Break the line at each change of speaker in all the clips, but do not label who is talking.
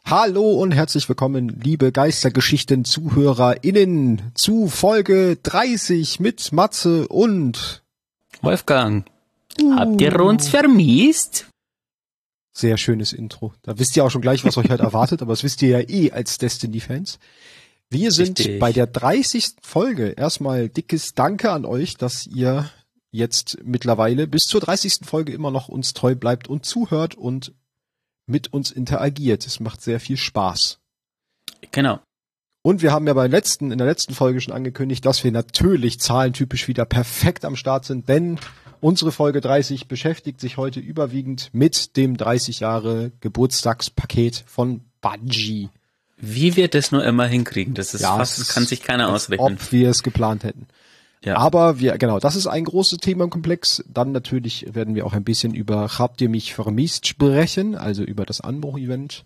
Hallo und herzlich willkommen, liebe Geistergeschichten-ZuhörerInnen, zu Folge 30 mit Matze und
Wolfgang. Habt ihr uns vermisst?
Sehr schönes Intro. Da wisst ihr auch schon gleich, was euch heute erwartet, aber das wisst ihr ja eh als Destiny-Fans. Wir sind bei der 30. Folge. Erstmal dickes Danke an euch, dass ihr jetzt mittlerweile bis zur 30. Folge immer noch uns treu bleibt und zuhört und mit uns interagiert. Es macht sehr viel Spaß.
Genau.
Und wir haben ja in der letzten Folge schon angekündigt, dass wir natürlich zahlentypisch wieder perfekt am Start sind, denn unsere Folge 30 beschäftigt sich heute überwiegend mit dem 30 Jahre Geburtstagspaket von Bungie.
Wie wir das nur immer hinkriegen, das ist das kann sich keiner ausrechnen.
Ob wir es geplant hätten. Ja. Aber das ist ein großes Themenkomplex. Dann natürlich werden wir auch ein bisschen über Habt ihr mich vermisst sprechen, also über das Anbruch-Event.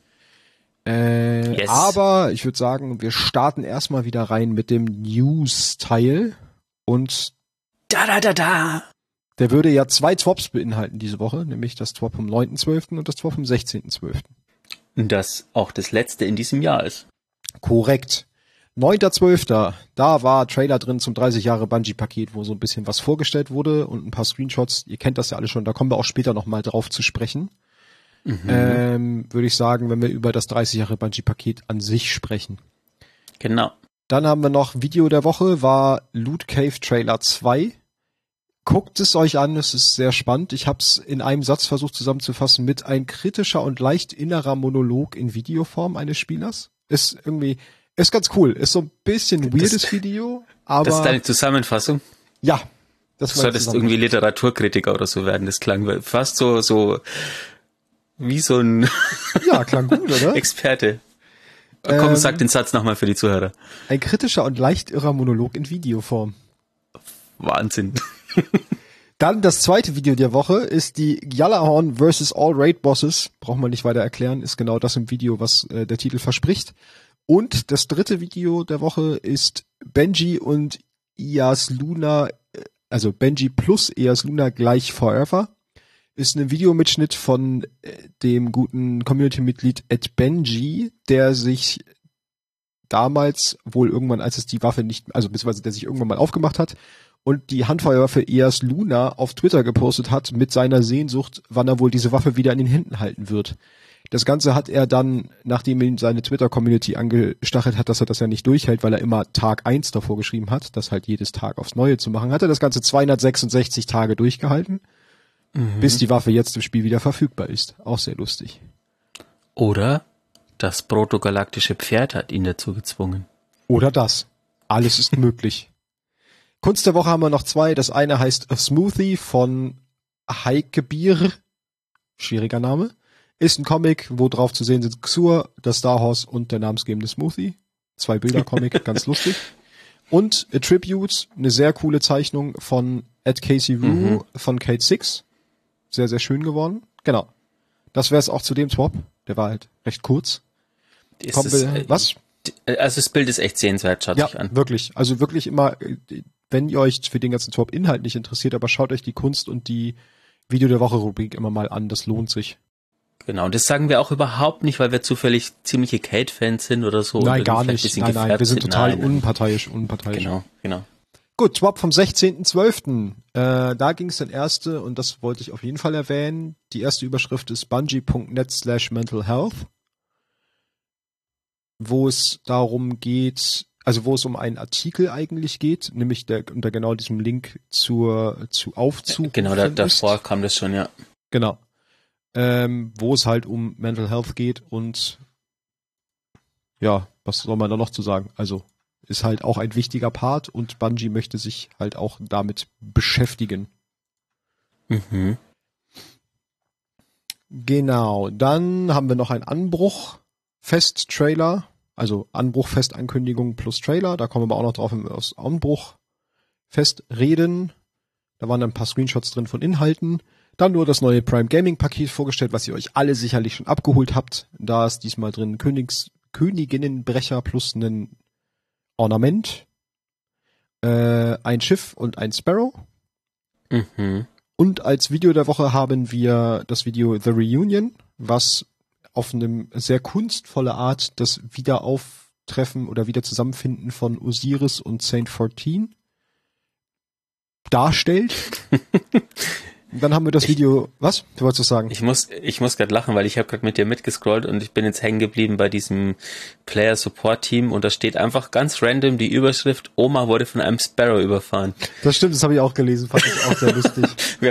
Yes. Aber ich würde sagen, wir starten erstmal wieder rein mit dem News-Teil. Und der würde ja 2 Swaps beinhalten diese Woche, nämlich das Swap vom 9.12. und das Swap vom 16.12.
Und das auch das letzte in diesem Jahr ist.
Korrekt. 9.12. Da war Trailer drin zum 30 Jahre Bungie-Paket, wo so ein bisschen was vorgestellt wurde und ein paar Screenshots. Ihr kennt das ja alle schon, da kommen wir auch später nochmal drauf zu sprechen. Würde ich sagen, wenn wir über das 30 Jahre Bungie-Paket an sich sprechen.
Genau.
Dann haben wir noch Video der Woche, war Loot Cave Trailer 2. Guckt es euch an, es ist sehr spannend. Ich habe es in einem Satz versucht zusammenzufassen mit ein kritischer und leicht innerer Monolog in Videoform eines Spielers. Ist ganz cool. Ist so ein bisschen weirdes Video, aber... Das ist
deine Zusammenfassung?
Ja.
Du solltest irgendwie Literaturkritiker oder so werden. Das klang fast so wie so ein
klang gut, oder?
Experte. Komm, sag den Satz nochmal für die Zuhörer.
Ein kritischer und leicht irrer Monolog in Videoform.
Wahnsinn.
Dann das zweite Video der Woche ist die Gjallarhorn vs. All Raid Bosses. Braucht man nicht weiter erklären, ist genau das im Video, was der Titel verspricht. Und das dritte Video der Woche ist Benji und Ias Luna, also Benji plus Ias Luna gleich Forever. Ist ein Videomitschnitt von dem guten Community-Mitglied @Benji, der sich damals wohl irgendwann, als es die Waffe beziehungsweise der sich irgendwann mal aufgemacht hat und die Handfeuerwaffe Ias Luna auf Twitter gepostet hat mit seiner Sehnsucht, wann er wohl diese Waffe wieder in den Händen halten wird. Das Ganze hat er dann, nachdem ihn seine Twitter-Community angestachelt hat, dass er das ja nicht durchhält, weil er immer Tag 1 davor geschrieben hat, das halt jedes Tag aufs Neue zu machen, hat er das Ganze 266 Tage durchgehalten, bis die Waffe jetzt im Spiel wieder verfügbar ist. Auch sehr lustig.
Oder das protogalaktische Pferd hat ihn dazu gezwungen.
Oder das. Alles ist möglich. Kunst der Woche haben wir noch 2. Das eine heißt A Smoothie von Heikebier. Schwieriger Name. Ist ein Comic, wo drauf zu sehen sind Xur, das Star Horse und der namensgebende Smoothie. 2 Bilder-Comic, ganz lustig. Und A Tribute, eine sehr coole Zeichnung von @CaseyRoo von Kate Six. Sehr, sehr schön geworden. Genau. Das wäre es auch zu dem Swap. Der war halt recht kurz.
Was? Also das Bild ist echt sehenswert, schaut euch an.
Ja, wirklich. Also wirklich immer, wenn ihr euch für den ganzen Swap inhaltlich interessiert, aber schaut euch die Kunst und die Video der Woche Rubrik immer mal an. Das lohnt sich.
Genau, und das sagen wir auch überhaupt nicht, weil wir zufällig ziemliche Kate-Fans sind oder so.
Nein, gar nicht. Nein, wir sind total unparteiisch.
Genau.
Gut, Swap vom 16.12. Da ging es dann erste, und das wollte ich auf jeden Fall erwähnen, die erste Überschrift ist bungie.net/mentalhealth, wo es darum geht, also wo es um einen Artikel eigentlich geht, nämlich unter genau diesem Link zu Aufzug.
Genau, davor kam das schon, ja.
Genau. Wo es halt um Mental Health geht und ja, was soll man da noch zu sagen? Also ist halt auch ein wichtiger Part und Bungie möchte sich halt auch damit beschäftigen. Genau, dann haben wir noch einen Anbruch-Fest-Trailer, also Anbruch-Fest-Ankündigung plus Trailer, da kommen wir aber auch noch drauf, wenn wir aus Anbruch-Fest reden. Da waren dann ein paar Screenshots drin von Inhalten. Dann nur das neue Prime Gaming Paket vorgestellt, was ihr euch alle sicherlich schon abgeholt habt. Da ist diesmal drin Königinnenbrecher plus ein Ornament, ein Schiff und ein Sparrow. Und als Video der Woche haben wir das Video The Reunion, was auf eine sehr kunstvolle Art das Wiederauftreffen oder Wiederzusammenfinden von Osiris und Saint 14 darstellt. Und dann haben wir das Video, was? Du wolltest was sagen?
Ich muss gerade lachen, weil ich habe gerade mit dir mitgescrollt und ich bin jetzt hängen geblieben bei diesem Player Support Team und da steht einfach ganz random die Überschrift: Oma wurde von einem Sparrow überfahren.
Das stimmt, das habe ich auch gelesen, fand ich auch sehr lustig.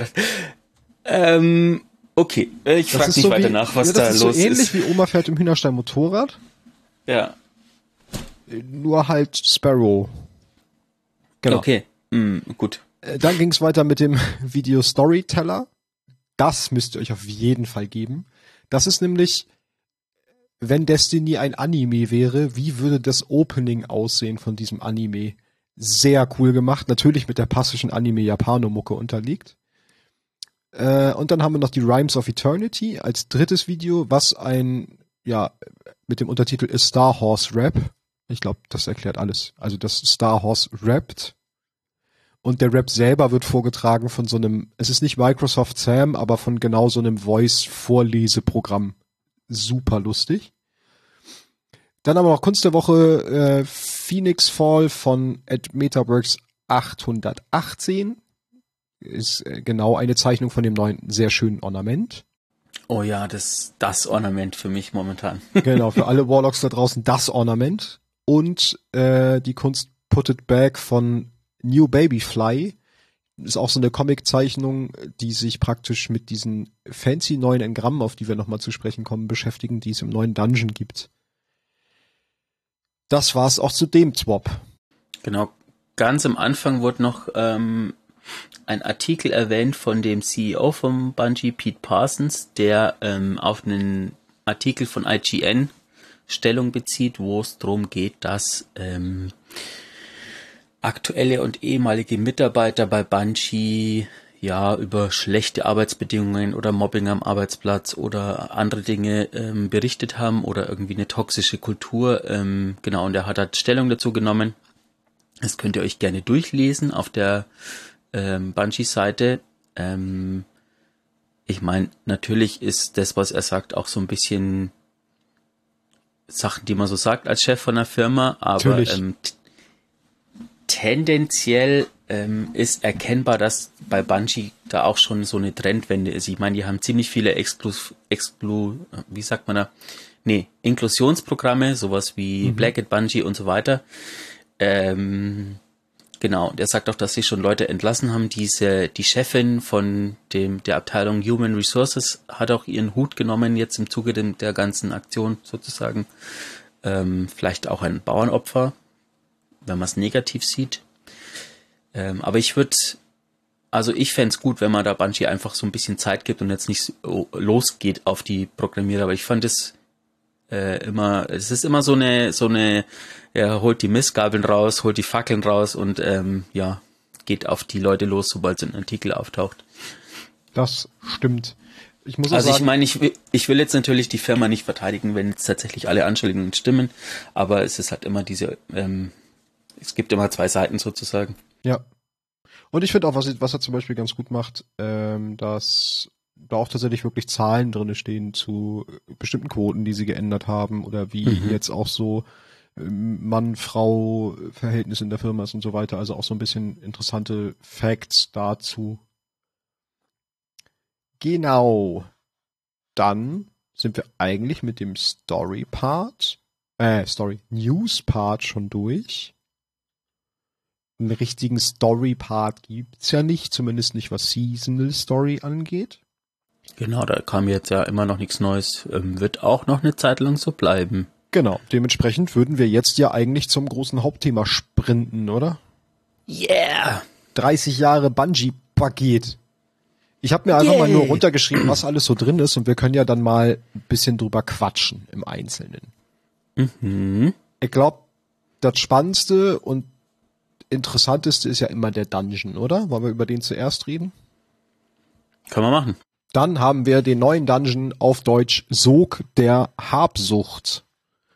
Okay, ich frage nicht so weiter nach, was da los ist. Das ist so
ähnlich wie Oma fährt im Hühnerstein Motorrad.
Ja.
Nur halt Sparrow. Genau.
Okay, gut.
Dann ging es weiter mit dem Video Storyteller. Das müsst ihr euch auf jeden Fall geben. Das ist nämlich, wenn Destiny ein Anime wäre, wie würde das Opening aussehen von diesem Anime? Sehr cool gemacht. Natürlich mit der passischen Anime-Japano-Mucke unterlegt. Und dann haben wir noch die Rhymes of Eternity als drittes Video, was mit dem Untertitel A Star Horse Rap. Ich glaube, das erklärt alles. Also das Star Horse rappt. Und der Rap selber wird vorgetragen von so einem, es ist nicht Microsoft Sam, aber von genau so einem Voice-Vorleseprogramm. Super lustig. Dann haben wir noch Kunst der Woche, Phoenix Fall von Metaworks 818. Ist genau eine Zeichnung von dem neuen, sehr schönen Ornament.
Oh ja, das Ornament für mich momentan.
Genau, für alle Warlocks da draußen das Ornament. Und die Kunst Put It Back von New Baby Fly. Ist auch so eine Comic-Zeichnung, die sich praktisch mit diesen fancy neuen Engrammen, auf die wir nochmal zu sprechen kommen, beschäftigen, die es im neuen Dungeon gibt. Das war's auch zu dem Swap.
Genau, ganz am Anfang wurde noch ein Artikel erwähnt von dem CEO von Bungie, Pete Parsons, der auf einen Artikel von IGN Stellung bezieht, wo es darum geht, dass aktuelle und ehemalige Mitarbeiter bei Bungie über schlechte Arbeitsbedingungen oder Mobbing am Arbeitsplatz oder andere Dinge berichtet haben oder irgendwie eine toxische Kultur. Genau, und er hat halt Stellung dazu genommen. Das könnt ihr euch gerne durchlesen auf der Bungie-Seite. Ich meine, natürlich ist das, was er sagt, auch so ein bisschen Sachen, die man so sagt als Chef von einer Firma, aber tendenziell ist erkennbar, dass bei Bungie da auch schon so eine Trendwende ist. Ich meine, die haben ziemlich viele Inklusionsprogramme, sowas wie Black at Bungie und so weiter. Genau, der sagt auch, dass sie schon Leute entlassen haben. Die Chefin von der Abteilung Human Resources hat auch ihren Hut genommen, jetzt im Zuge der ganzen Aktion sozusagen. Vielleicht auch ein Bauernopfer, wenn man es negativ sieht. Aber ich fände es gut, wenn man da Bungie einfach so ein bisschen Zeit gibt und jetzt nicht losgeht auf die Programmierer. Aber ich fand es ist immer so eine, holt die Mistgabeln raus, holt die Fackeln raus und geht auf die Leute los, sobald so ein Artikel auftaucht.
Das stimmt. Ich muss
ich meine, ich will jetzt natürlich die Firma nicht verteidigen, wenn jetzt tatsächlich alle Anschuldigungen stimmen, aber es ist halt immer es gibt immer zwei Seiten sozusagen.
Ja. Und ich finde auch, was er zum Beispiel ganz gut macht, dass da auch tatsächlich wirklich Zahlen drinne stehen zu bestimmten Quoten, die sie geändert haben oder wie jetzt auch so Mann-Frau-Verhältnis in der Firma ist und so weiter. Also auch so ein bisschen interessante Facts dazu. Genau. Dann sind wir eigentlich mit dem News-Part schon durch. Einen richtigen Story-Part gibt's ja nicht, zumindest nicht was Seasonal Story angeht.
Genau, da kam jetzt ja immer noch nichts Neues, wird auch noch eine Zeit lang so bleiben.
Genau, dementsprechend würden wir jetzt ja eigentlich zum großen Hauptthema sprinten, oder?
Yeah!
30 Jahre Bungie-Paket. Ich habe mir einfach mal nur runtergeschrieben, was alles so drin ist und wir können ja dann mal ein bisschen drüber quatschen im Einzelnen. Ich glaube, das Spannendste und Interessanteste ist ja immer der Dungeon, oder? Wollen wir über den zuerst reden?
Können wir machen.
Dann haben wir den neuen Dungeon auf Deutsch Sog der Habsucht,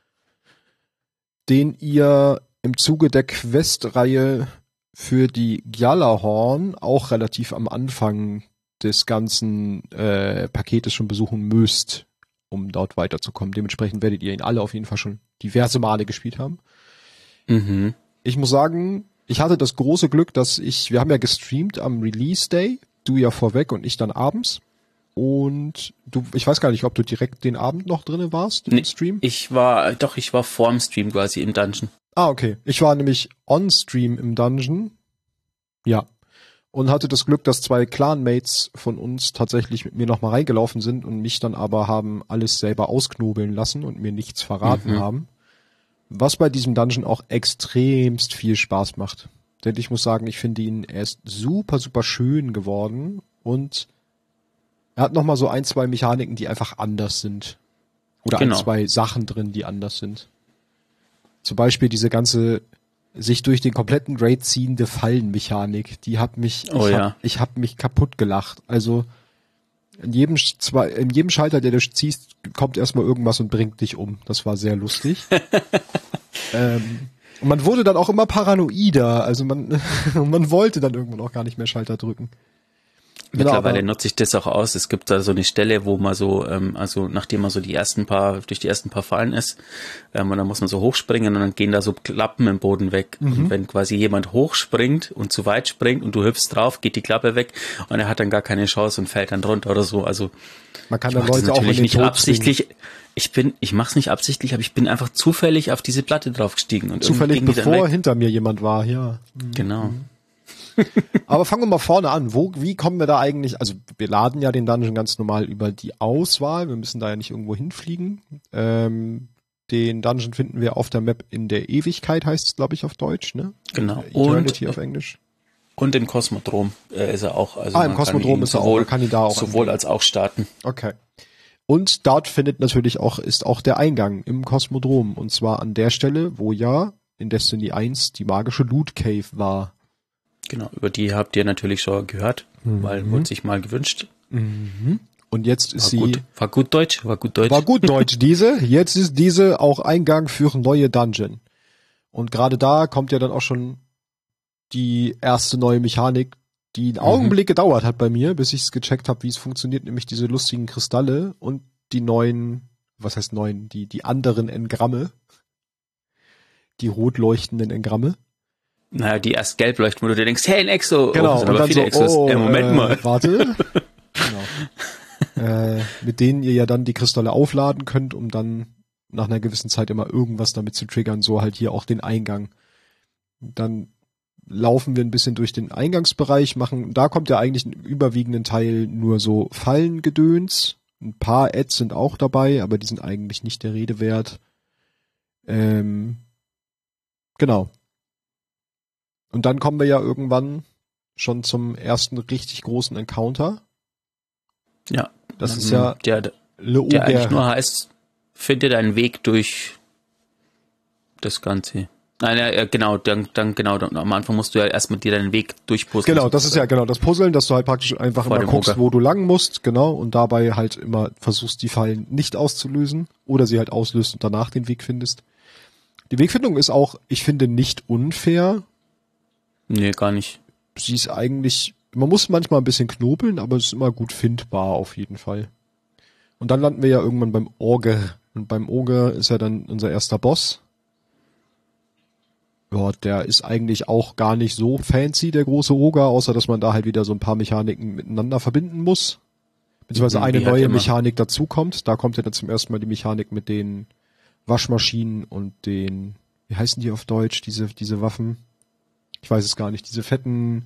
den ihr im Zuge der Questreihe für die Gjallarhorn auch relativ am Anfang des ganzen Paketes schon besuchen müsst. um dort weiterzukommen. Dementsprechend werdet ihr ihn alle auf jeden Fall schon diverse Male gespielt haben.
Mhm.
Ich muss sagen, ich hatte das große Glück, wir haben ja gestreamt am Release Day, du ja vorweg und ich dann abends. Und ich weiß gar nicht, ob du direkt den Abend noch drinne warst im Stream?
Ich war vorm Stream quasi im Dungeon.
Ah, okay. Ich war nämlich on Stream im Dungeon. Ja. Und hatte das Glück, dass 2 Clanmates von uns tatsächlich mit mir nochmal reingelaufen sind und mich dann aber haben alles selber ausknobeln lassen und mir nichts verraten haben. Was bei diesem Dungeon auch extremst viel Spaß macht. Denn ich muss sagen, ich finde er ist super, super schön geworden und er hat nochmal so 1, 2 Mechaniken, die einfach anders sind. Oder
Genau.
1, 2 Sachen drin, die anders sind. Zum Beispiel diese ganze sich durch den kompletten Raid ziehende Fallenmechanik, die hat mich, ich hab mich kaputt gelacht. Also in jedem Schalter, der du ziehst, kommt erstmal irgendwas und bringt dich um. Das war sehr lustig. Und man wurde dann auch immer paranoider. Also man wollte dann irgendwann auch gar nicht mehr Schalter drücken.
Mittlerweile nutze ich das auch aus. Es gibt da so eine Stelle, wo man so, also nachdem man so durch die ersten paar Fallen ist, und dann muss man so hochspringen und dann gehen da so Klappen im Boden weg. Und wenn quasi jemand hochspringt und zu weit springt und du hüpfst drauf, geht die Klappe weg und er hat dann gar keine Chance und fällt dann runter oder so. Also
man kann dann Leute auch in den
nicht
Tod
absichtlich. Ich mach's nicht absichtlich, aber ich bin einfach zufällig auf diese Platte draufgestiegen und
zufällig bevor hinter mir jemand war, ja.
Genau.
Aber fangen wir mal vorne an. Wie kommen wir da eigentlich? Also wir laden ja den Dungeon ganz normal über die Auswahl. Wir müssen da ja nicht irgendwo hinfliegen. Den Dungeon finden wir auf der Map in der Ewigkeit, heißt es, glaube ich, auf Deutsch, ne?
Genau.
Eternity auf Englisch.
Und im Kosmodrom ist er auch. Also
im Kosmodrom ist er auch. Kann ihn da auch
sowohl als auch starten.
Okay. Und dort ist auch der Eingang im Kosmodrom. Und zwar an der Stelle, wo ja in Destiny 1 die magische Loot Cave war.
Genau, über die habt ihr natürlich schon gehört, weil wurde sich mal gewünscht.
Und jetzt ist
war gut Deutsch.
War gut Deutsch, diese. Jetzt ist diese auch Eingang für neue Dungeon. Und gerade da kommt ja dann auch schon die erste neue Mechanik, die einen Augenblick gedauert hat bei mir, bis ich es gecheckt habe, wie es funktioniert, nämlich diese lustigen Kristalle und die neuen, was heißt neuen, die anderen Engramme. Die rot leuchtenden Engramme.
Naja, die erst gelb leuchten, wo du dir denkst, hey, ein Exo.
Genau,
und dann viele Exos. Moment mal.
Warte. Genau. Mit denen ihr ja dann die Kristalle aufladen könnt, um dann nach einer gewissen Zeit immer irgendwas damit zu triggern, so halt hier auch den Eingang. Dann laufen wir ein bisschen durch den Eingangsbereich, da kommt ja eigentlich einen überwiegenden Teil nur so Fallengedöns. Ein paar Ads sind auch dabei, aber die sind eigentlich nicht der Rede wert. Genau. Und dann kommen wir ja irgendwann schon zum ersten richtig großen Encounter.
Ja.
Das ist ja
der eigentlich nur heißt, finde deinen Weg durch das Ganze. Nein, ja, genau, dann am Anfang musst du ja erstmal dir deinen Weg durchpuzzeln.
Genau, das ist ja genau das Puzzeln, dass du halt praktisch einfach immer guckst, wo du lang musst, genau, und dabei halt immer versuchst, die Fallen nicht auszulösen oder sie halt auslöst und danach den Weg findest. Die Wegfindung ist auch, ich finde, nicht unfair.
Nee, gar nicht.
Sie ist eigentlich, man muss manchmal ein bisschen knobeln, aber es ist immer gut findbar auf jeden Fall. Und dann landen wir ja irgendwann beim Ogre. Und beim Ogre ist ja dann unser erster Boss. Ja, der ist eigentlich auch gar nicht so fancy, der große Ogre, außer dass man da halt wieder so ein paar Mechaniken miteinander verbinden muss. Beziehungsweise eine neue Mechanik dazukommt. Da kommt ja dann zum ersten Mal die Mechanik mit den Waschmaschinen und den, wie heißen die auf Deutsch, diese Waffen? Ich weiß es gar nicht, diese fetten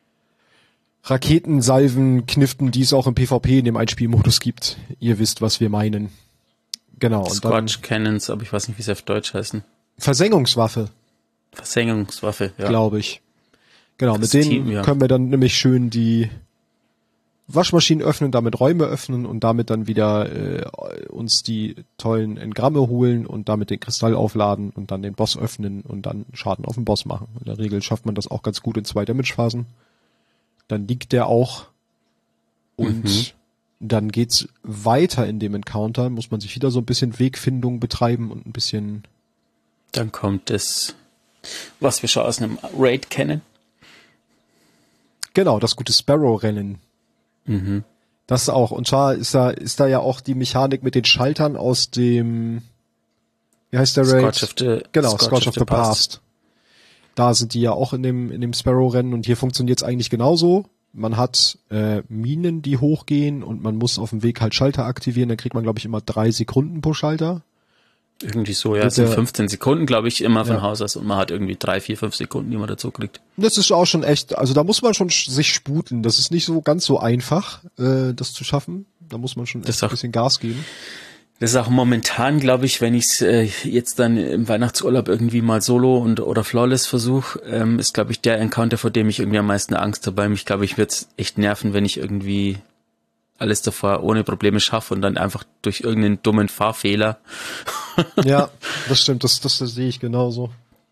Raketensalven-Kniften, die es auch im PvP in dem Einspielmodus gibt. Ihr wisst, was wir meinen. Genau.
Scorch Cannons, aber ich weiß nicht, wie sie auf Deutsch heißen.
Versengungswaffe,
ja.
glaube ich. Genau, mit denen können wir dann nämlich schön die Waschmaschinen öffnen, damit Räume öffnen und damit dann wieder uns die tollen Engramme holen und damit den Kristall aufladen und dann den Boss öffnen und dann Schaden auf den Boss machen. In der Regel schafft man das auch ganz gut in 2 Damage-Phasen. Dann liegt der auch und dann geht's weiter in dem Encounter, muss man sich wieder so ein bisschen Wegfindung betreiben und ein bisschen...
Dann kommt das, was wir schon aus einem Raid kennen.
Genau, das gute Sparrow-Rennen. Das auch. Und zwar ist da ja auch die Mechanik mit den Schaltern aus dem, wie heißt der Raid? Scorch of the Past. Da sind die ja auch in dem Sparrow-Rennen und hier funktioniert's eigentlich genauso. Man hat Minen, die hochgehen und man muss auf dem Weg halt Schalter aktivieren. Dann kriegt man, glaube ich, immer 3 Sekunden pro Schalter.
Irgendwie so, ja. Es sind 15 Sekunden, glaube ich, immer von Haus aus und man hat irgendwie 3, 4, 5 Sekunden, die man dazu kriegt.
Das ist auch schon echt, also da muss man schon sich sputen. Das ist nicht so ganz so einfach, das zu schaffen. Da muss man schon echt ein bisschen Gas geben.
Das ist auch momentan, glaube ich, wenn ich es jetzt dann im Weihnachtsurlaub irgendwie mal solo oder flawless versuche, ist, glaube ich, der Encounter, vor dem ich irgendwie am meisten Angst habe. Ich glaube, ich würde es echt nerven, wenn ich irgendwie alles davor ohne Probleme schaffe und dann einfach durch irgendeinen dummen Fahrfehler.
Ja, das stimmt, das sehe ich genauso.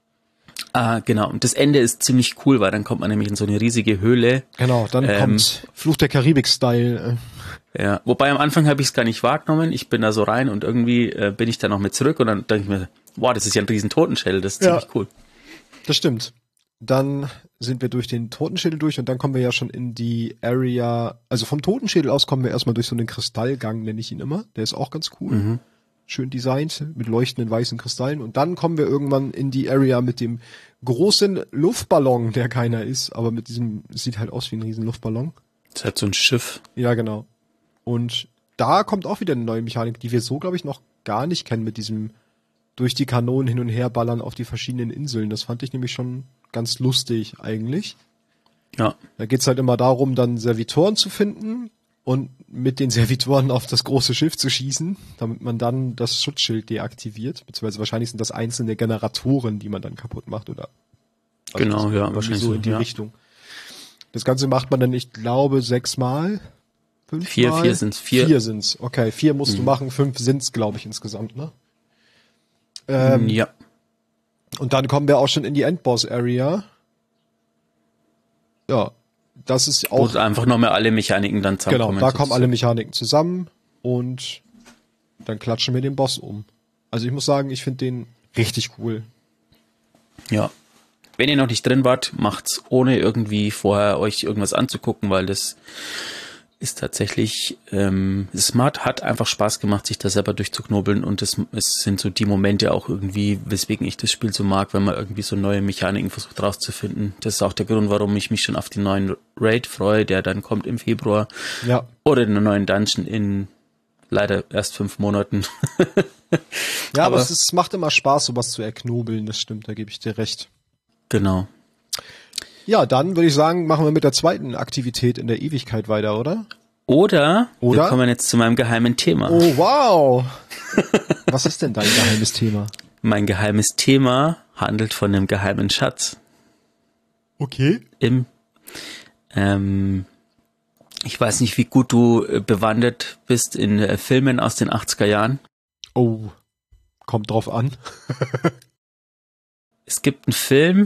Genau, und das Ende ist ziemlich cool, weil dann kommt man nämlich in so eine riesige Höhle.
Genau, dann kommt Fluch der Karibik-Style.
Ja, wobei am Anfang habe ich es gar nicht wahrgenommen. Ich bin da so rein und irgendwie bin ich da noch mit zurück und dann denke ich mir, wow, das ist ja ein riesen Totenschädel, das ist ziemlich cool.
Das stimmt. Dann sind wir durch den Totenschädel durch und dann kommen wir ja schon in die Area, also vom Totenschädel aus kommen wir erstmal durch so einen Kristallgang, nenne ich ihn immer. Der ist auch ganz cool.
Mhm.
Schön designt, mit leuchtenden weißen Kristallen. Und dann kommen wir irgendwann in die Area mit dem großen Luftballon, der keiner ist, aber mit diesem, sieht halt aus wie ein riesen Luftballon.
Das ist halt so ein Schiff.
Ja, genau. Und da kommt auch wieder eine neue Mechanik, die wir so, glaube ich, noch gar nicht kennen, mit diesem durch die Kanonen hin und her ballern auf die verschiedenen Inseln. Das fand ich nämlich schon ganz lustig eigentlich.
Ja.
Da geht's halt immer darum, dann Servitoren zu finden und mit den Servitoren auf das große Schiff zu schießen, damit man dann das Schutzschild deaktiviert. Beziehungsweise wahrscheinlich sind das einzelne Generatoren, die man dann kaputt macht, oder? Also
genau, ja, wahrscheinlich
so in die Richtung. Das Ganze macht man dann, ich glaube, 6 Mal. 5 Mal?
4 sind's.
4 sind's. Okay, 4 musst du machen, 5 sind's, glaube ich, insgesamt, ne?
Ja.
Und dann kommen wir auch schon in die Endboss-Area. Ja, das ist auch...
Wo einfach nochmal alle Mechaniken dann zusammenkommen.
Genau, da kommen alle Mechaniken zusammen und dann klatschen wir den Boss um. Also ich muss sagen, ich finde den richtig cool.
Ja. Wenn ihr noch nicht drin wart, macht's ohne irgendwie vorher euch irgendwas anzugucken, weil das ist tatsächlich smart, hat einfach Spaß gemacht, sich da selber durchzuknobeln und es sind so die Momente auch irgendwie, weswegen ich das Spiel so mag, wenn man irgendwie so neue Mechaniken versucht rauszufinden. Das ist auch der Grund, warum ich mich schon auf den neuen Raid freue, der dann kommt im Februar.
Ja.
Oder den neuen Dungeon in leider erst 5 Monaten.
Ja, aber es macht immer Spaß, sowas zu erknobeln, das stimmt, da gebe ich dir recht.
Genau.
Ja, dann würde ich sagen, machen wir mit der zweiten Aktivität in der Ewigkeit weiter, oder?
Oder? Wir kommen jetzt zu meinem geheimen Thema.
Oh, wow! Was ist denn dein geheimes Thema?
Mein geheimes Thema handelt von einem geheimen Schatz.
Okay.
Ich weiß nicht, wie gut du bewandert bist in Filmen aus den 80er Jahren.
Oh, kommt drauf an.
Es gibt einen Film,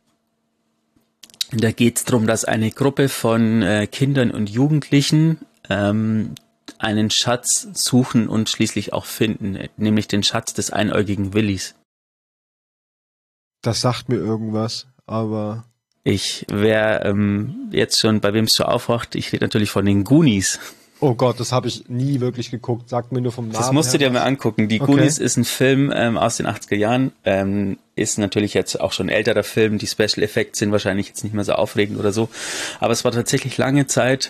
da geht es darum, dass eine Gruppe von Kindern und Jugendlichen einen Schatz suchen und schließlich auch finden, nämlich den Schatz des einäugigen Willis.
Das sagt mir irgendwas, aber...
Wer jetzt schon, bei wem es so aufwacht, ich rede natürlich von den Goonies.
Oh Gott, das habe ich nie wirklich geguckt. Sagt mir nur vom Namen.
Das musst du dir mal angucken. Die Goonies ist ein Film aus den 80er Jahren. Ist natürlich jetzt auch schon ein älterer Film. Die Special Effects sind wahrscheinlich jetzt nicht mehr so aufregend oder so. Aber es war tatsächlich lange Zeit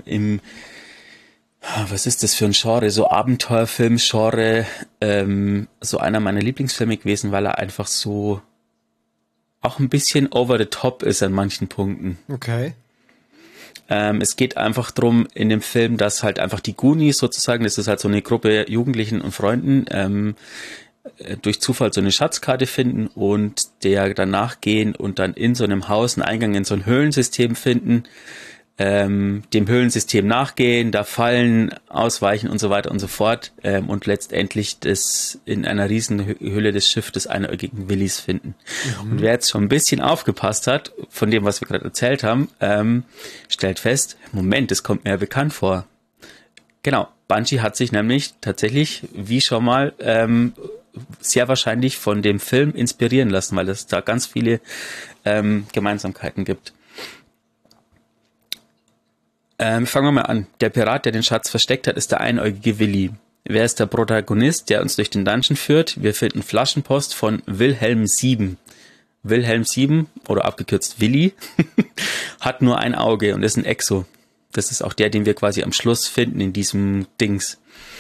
was ist das für ein Genre? So Abenteuerfilm-Genre. So einer meiner Lieblingsfilme gewesen, weil er einfach so auch ein bisschen over the top ist an manchen Punkten.
Okay.
Es geht einfach drum in dem Film, dass halt einfach die Goonies sozusagen, das ist halt so eine Gruppe Jugendlichen und Freunden, durch Zufall so eine Schatzkarte finden und der danach gehen und dann in so einem Haus einen Eingang in so ein Höhlensystem finden, dem Höhlensystem nachgehen, da fallen, ausweichen und so weiter und so fort und letztendlich das in einer riesen Höhle des Schiffs des einäugigen Willis finden. Mhm. Und wer jetzt schon ein bisschen aufgepasst hat, von dem, was wir gerade erzählt haben, stellt fest, Moment, das kommt mir ja bekannt vor. Genau, Bungie hat sich nämlich tatsächlich, wie schon mal, sehr wahrscheinlich von dem Film inspirieren lassen, weil es da ganz viele Gemeinsamkeiten gibt. Fangen wir mal an. Der Pirat, der den Schatz versteckt hat, ist der einäugige Willi. Wer ist der Protagonist, der uns durch den Dungeon führt? Wir finden Flaschenpost von Wilhelm 7. Wilhelm 7, oder abgekürzt Willi, hat nur ein Auge und ist ein Exo. Das ist auch der, den wir quasi am Schluss finden in diesem Dings.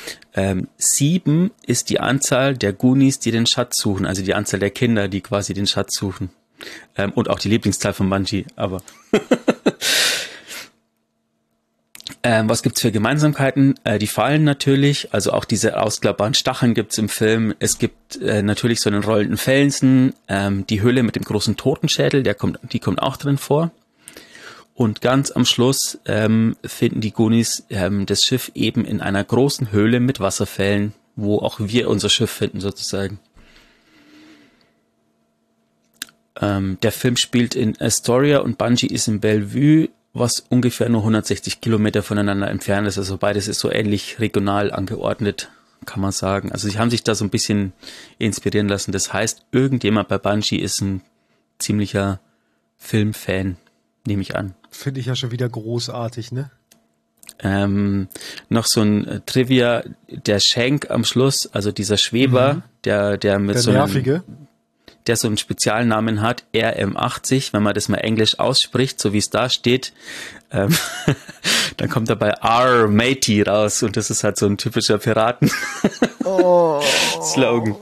7 ist die Anzahl der Goonies, die den Schatz suchen, also die Anzahl der Kinder, die quasi den Schatz suchen. Und auch die Lieblingszahl von Bungie, aber... Was gibt's für Gemeinsamkeiten? Die Fallen natürlich, also auch diese ausklappbaren Stacheln gibt's im Film. Es gibt natürlich so einen rollenden Felsen, die Höhle mit dem großen Totenschädel, die kommt auch drin vor. Und ganz am Schluss finden die Goonies das Schiff eben in einer großen Höhle mit Wasserfällen, wo auch wir unser Schiff finden sozusagen. Der Film spielt in Astoria und Bungie ist in Bellevue, was ungefähr nur 160 Kilometer voneinander entfernt ist. Also beides ist so ähnlich regional angeordnet, kann man sagen. Also sie haben sich da so ein bisschen inspirieren lassen. Das heißt, irgendjemand bei Bungie ist ein ziemlicher Filmfan, nehme ich an.
Finde ich ja schon wieder großartig, ne?
Noch so ein Trivia, der Shank am Schluss, also dieser Schweber, der mit
der
so
nervige.
Der so einen Spezialnamen hat, RM80, wenn man das mal englisch ausspricht, so wie es da steht, dann kommt dabei R Matey raus und das ist halt so ein typischer Piraten-Slogan.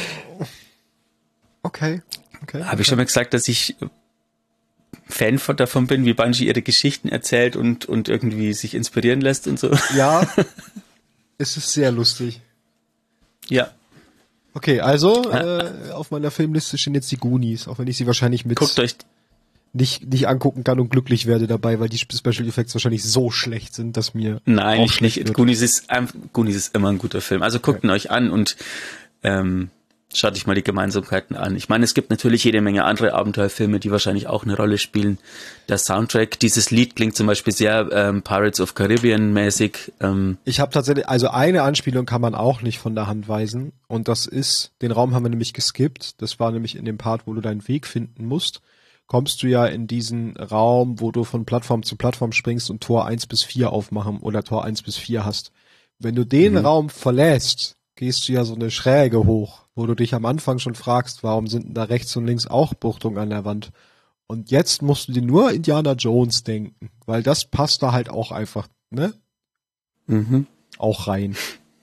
Okay.
Habe ich schon mal gesagt, dass ich Fan davon bin, wie Bungie ihre Geschichten erzählt und irgendwie sich inspirieren lässt und so?
Ja, es ist sehr lustig.
Ja.
Okay, also auf meiner Filmliste stehen jetzt die Goonies, auch wenn ich sie wahrscheinlich mit
Guckt euch
nicht angucken kann und glücklich werde dabei, weil die Special Effects wahrscheinlich so schlecht sind, dass mir
Nein,
auch schlecht
nicht.
wird.
Goonies ist immer ein guter Film. Also guckt ihn euch an und schaut euch mal die Gemeinsamkeiten an. Ich meine, es gibt natürlich jede Menge andere Abenteuerfilme, die wahrscheinlich auch eine Rolle spielen. Der Soundtrack, dieses Lied klingt zum Beispiel sehr Pirates of Caribbean mäßig.
Ich habe tatsächlich, also eine Anspielung kann man auch nicht von der Hand weisen und das ist, den Raum haben wir nämlich geskippt, das war nämlich in dem Part, wo du deinen Weg finden musst, kommst du ja in diesen Raum, wo du von Plattform zu Plattform springst und Tor 1 bis 4 aufmachen oder Tor 1 bis 4 hast. Wenn du den Raum verlässt, gehst du ja so eine Schräge hoch, wo du dich am Anfang schon fragst, warum sind denn da rechts und links auch Buchtungen an der Wand? Und jetzt musst du dir nur Indiana Jones denken, weil das passt da halt auch einfach, ne? Auch rein.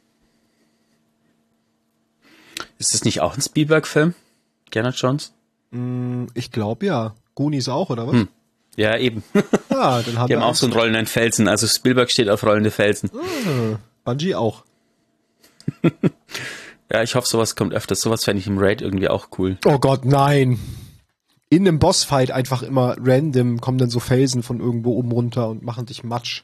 Ist das nicht auch ein Spielberg-Film? Indiana Jones?
Ich glaube ja. Goonies auch, oder was?
Ja, eben.
Ja, dann
Die haben auch so einen rollenden Felsen. Also Spielberg steht auf rollende Felsen.
Bungie auch.
Ja, ich hoffe, sowas kommt öfters. Sowas fände ich im Raid irgendwie auch cool.
Oh Gott, nein. In einem Bossfight einfach immer random kommen dann so Felsen von irgendwo oben runter und machen dich matsch.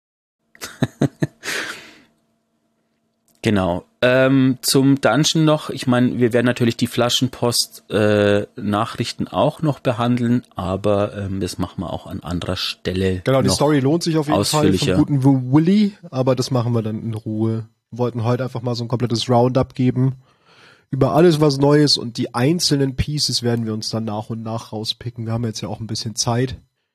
Genau. Zum Dungeon noch. Ich meine, wir werden natürlich die Flaschenpost-Nachrichten auch noch behandeln, aber das machen wir auch an anderer Stelle.
Genau, die Story lohnt sich auf jeden Fall vom guten Willy, aber das machen wir dann in Ruhe. Wir wollten heute einfach mal so ein komplettes Roundup geben über alles, was neu ist und die einzelnen Pieces werden wir uns dann nach und nach rauspicken. Wir haben jetzt ja auch ein bisschen Zeit,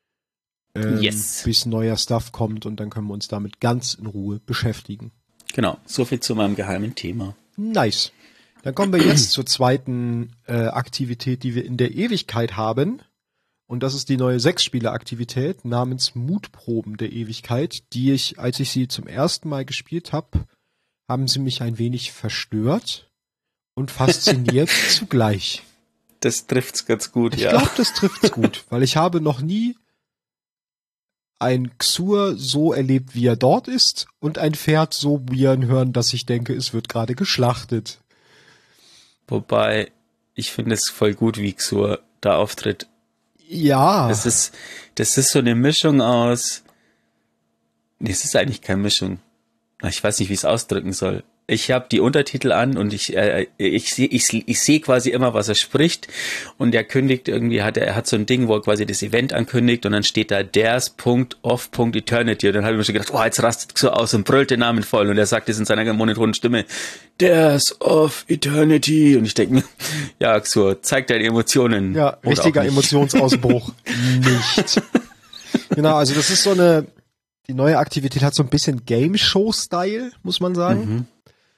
bis neuer Stuff kommt und dann können wir uns damit ganz in Ruhe beschäftigen.
Genau, soviel zu meinem geheimen Thema.
Nice. Dann kommen wir jetzt zur zweiten Aktivität, die wir in der Ewigkeit haben. Und das ist die neue 6-Spieler-Aktivität namens Mutproben der Ewigkeit, die ich, als ich sie zum ersten Mal gespielt habe, haben sie mich ein wenig verstört und fasziniert zugleich.
Das trifft's ganz gut,
ja. Ich glaube, das trifft's gut, weil ich habe noch nie ein Xur so erlebt, wie er dort ist, und ein Pferd so wiehern hören, dass ich denke, es wird gerade geschlachtet.
Wobei, ich finde es voll gut, wie Xur da auftritt.
Ja.
Das ist so eine Mischung aus... Nee, es ist eigentlich keine Mischung. Ich weiß nicht, wie ich es ausdrücken soll. Ich habe die Untertitel an und ich sehe quasi immer, was er spricht, und er kündigt irgendwie, er hat so ein Ding, wo er quasi das Event ankündigt und dann steht da Dares.of.Eternity und dann habe ich mir schon gedacht, oh, jetzt rastet so aus und brüllt den Namen voll und er sagt es in seiner monotonen Stimme, Dares of Eternity, und ich denke mir, ja, so, zeig deine Emotionen.
Ja, richtiger Emotionsausbruch. Nicht. Genau, also das ist so eine Die neue Aktivität hat so ein bisschen Game Show-Style, muss man sagen.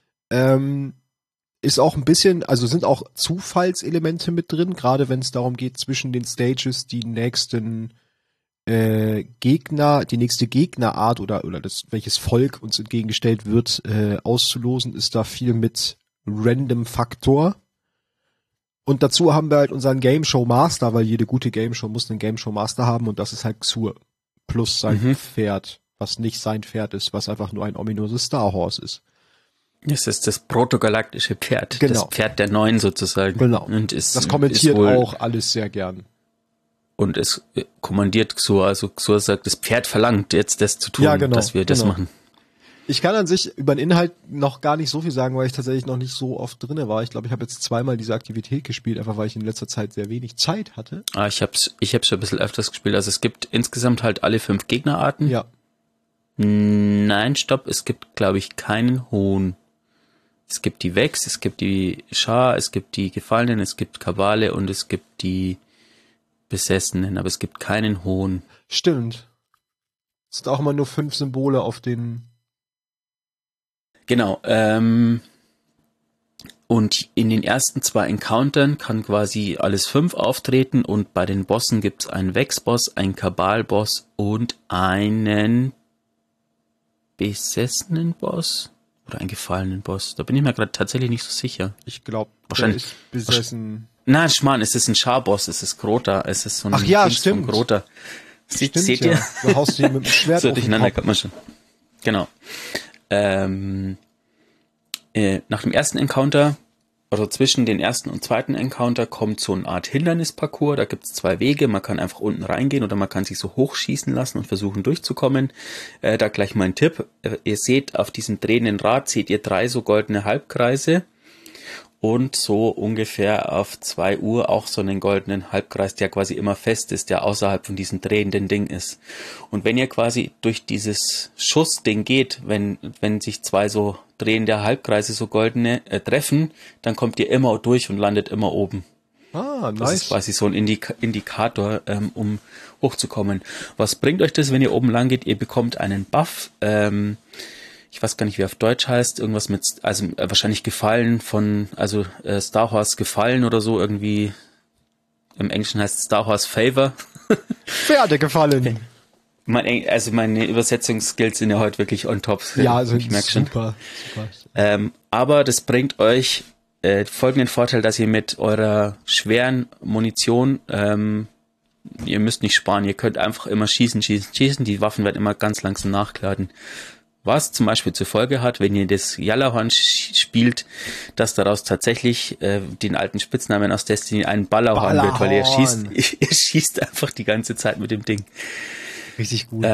Ist auch ein bisschen, also sind auch Zufallselemente mit drin, gerade wenn es darum geht, zwischen den Stages die nächsten Gegner, die nächste Gegnerart oder welches Volk uns entgegengestellt wird, auszulosen, ist da viel mit Random Faktor. Und dazu haben wir halt unseren Game Show Master, weil jede gute Game Show muss einen Game Show Master haben und das ist halt Xur. Plus sein Pferd, was nicht sein Pferd ist, was einfach nur ein ominöses Star Horse ist.
Es ist das protogalaktische Pferd,
Genau.
das Pferd der Neuen sozusagen.
Genau.
Und ist,
Das kommentiert
ist wohl,
auch alles sehr gern.
Und es kommandiert Xur, also Xur sagt, das Pferd verlangt jetzt das zu tun,
Ja, genau,
dass wir das
genau.
machen.
Ich kann an sich über den Inhalt noch gar nicht so viel sagen, weil ich tatsächlich noch nicht so oft drinne war. Ich glaube, ich habe jetzt zweimal diese Aktivität gespielt, einfach weil ich in letzter Zeit sehr wenig Zeit hatte.
Ich hab's schon ein bisschen öfters gespielt. Also es gibt insgesamt halt alle 5 Gegnerarten.
Ja.
Nein, stopp, es gibt, glaube ich, keinen Hohn. Es gibt die Vex, es gibt die Schar, es gibt die Gefallenen, es gibt Kabale und es gibt die Besessenen, aber es gibt keinen Hohn.
Stimmt. Es sind auch immer nur 5 Symbole auf den...
Genau, und in den ersten 2 Encountern kann quasi alles 5 auftreten und bei den Bossen gibt's einen Vex-Boss, einen Kabal-Boss und einen besessenen Boss oder einen gefallenen Boss. Da bin ich mir gerade tatsächlich nicht so sicher.
Ich glaube, der
Wahrscheinlich-
ist besessen.
Nein, Schmarrn, es ist ein Schar-Boss, es ist Grota, es ist so ein
Ach ja,
Dings von
stimmt.
Grota. Seht ihr?
Ja. Du haust ihn mit dem Schwert
So
auf den
durcheinander
Kopf.
kommt man schon. Genau. Nach dem ersten Encounter, also zwischen den ersten und zweiten Encounter, kommt so eine Art Hindernisparcours. Da gibt es 2 Wege. Man kann einfach unten reingehen oder man kann sich so hochschießen lassen und versuchen durchzukommen. Da gleich mal ein Tipp. Ihr seht auf diesem drehenden Rad, seht ihr 3 so goldene Halbkreise. Und so ungefähr auf 2 Uhr auch so einen goldenen Halbkreis, der quasi immer fest ist, der außerhalb von diesem drehenden Ding ist. Und wenn ihr quasi durch dieses Schussding geht, wenn sich 2 so drehende Halbkreise, so goldene, treffen, dann kommt ihr immer durch und landet immer oben.
Ah,
Das ist
nice.
quasi so ein Indikator, um hochzukommen. Was bringt euch das, wenn ihr oben lang geht? Ihr bekommt einen Buff, ich weiß gar nicht, wie er auf Deutsch heißt, irgendwas mit, also wahrscheinlich gefallen von, also Star Horse gefallen oder so, irgendwie, im Englischen heißt es Star Horse Favor.
Pferde gefallen.
Meine Übersetzungsskills sind ja heute wirklich on top.
Ja, also
ich merke schon.
super. Super.
Aber das bringt euch folgenden Vorteil, dass ihr mit eurer schweren Munition, ihr müsst nicht sparen, ihr könnt einfach immer schießen. Die Waffen werden immer ganz langsam nachgeladen. Was zum Beispiel zur Folge hat, wenn ihr das Gjallarhorn spielt, dass daraus tatsächlich den alten Spitznamen aus Destiny ein Ballerhorn wird, weil ihr schießt einfach die ganze Zeit mit dem Ding.
Richtig gut.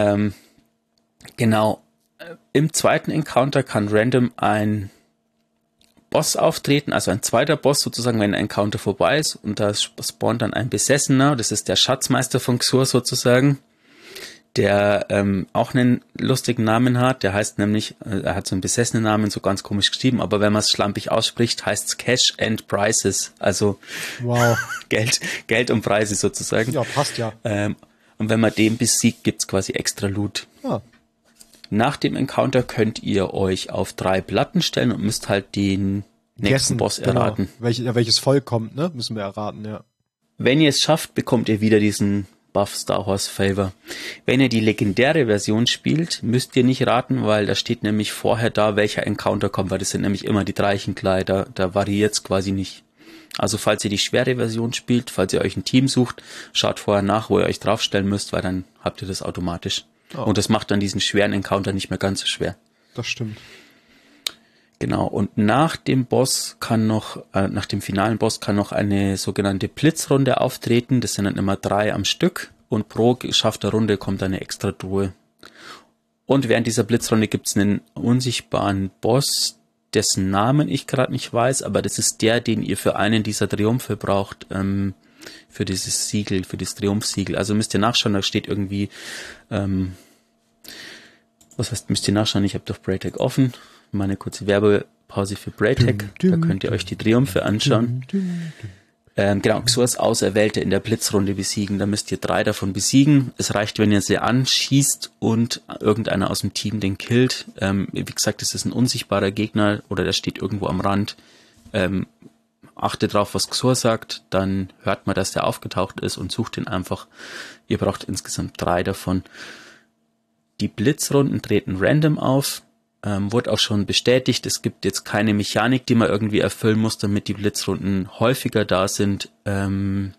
Genau. Im zweiten Encounter kann random ein Boss auftreten, also ein zweiter Boss sozusagen, wenn ein Encounter vorbei ist und da spawnt dann ein Besessener, das ist der Schatzmeister von Xur sozusagen, der auch einen lustigen Namen hat, der heißt nämlich, er hat so einen besessenen Namen, so ganz komisch geschrieben, aber wenn man es schlampig ausspricht, heißt es Cash and Prices, also
Wow.
Geld und Preise sozusagen.
Ja, passt ja.
Und wenn man den besiegt, gibt's quasi extra Loot.
Ah.
Nach dem Encounter könnt ihr euch auf 3 Platten stellen und müsst halt den nächsten Boss erraten.
Genau. Welches Volk kommt, ne? Müssen wir erraten, ja.
Wenn ihr es schafft, bekommt ihr wieder diesen Buff Star Horse Favor. Wenn ihr die legendäre Version spielt, müsst ihr nicht raten, weil da steht nämlich vorher da, welcher Encounter kommt, weil das sind nämlich immer die gleichen Kleider, da variiert es quasi nicht. Also falls ihr die schwere Version spielt, falls ihr euch ein Team sucht, schaut vorher nach, wo ihr euch draufstellen müsst, weil dann habt ihr das automatisch. Oh. Und das macht dann diesen schweren Encounter nicht mehr ganz so schwer.
Das stimmt.
Genau, und nach dem Boss kann noch, nach dem finalen Boss kann noch eine sogenannte Blitzrunde auftreten. Das sind dann immer 3 am Stück und pro geschaffter Runde kommt eine extra Truhe. Und während dieser Blitzrunde gibt es einen unsichtbaren Boss, dessen Namen ich gerade nicht weiß, aber das ist der, den ihr für einen dieser Triumphe braucht, für dieses Siegel, für das Triumphsiegel. Also müsst ihr nachschauen, da steht irgendwie, was heißt, müsst ihr nachschauen, ich habe doch Braytech offen. Mal eine kurze Werbepause für Braytech, da könnt ihr euch die Triumphe anschauen. Genau, Xurs Auserwählte in der Blitzrunde besiegen. Da müsst ihr 3 davon besiegen. Es reicht, wenn ihr sie anschießt und irgendeiner aus dem Team den killt. Wie gesagt, es ist ein unsichtbarer Gegner oder der steht irgendwo am Rand. Achtet drauf, was Xur sagt. Dann hört man, dass der aufgetaucht ist und sucht ihn einfach. Ihr braucht insgesamt 3 davon. Die Blitzrunden treten random auf. Wurde auch schon bestätigt, es gibt jetzt keine Mechanik, die man irgendwie erfüllen muss, damit die Blitzrunden häufiger da sind. Wenn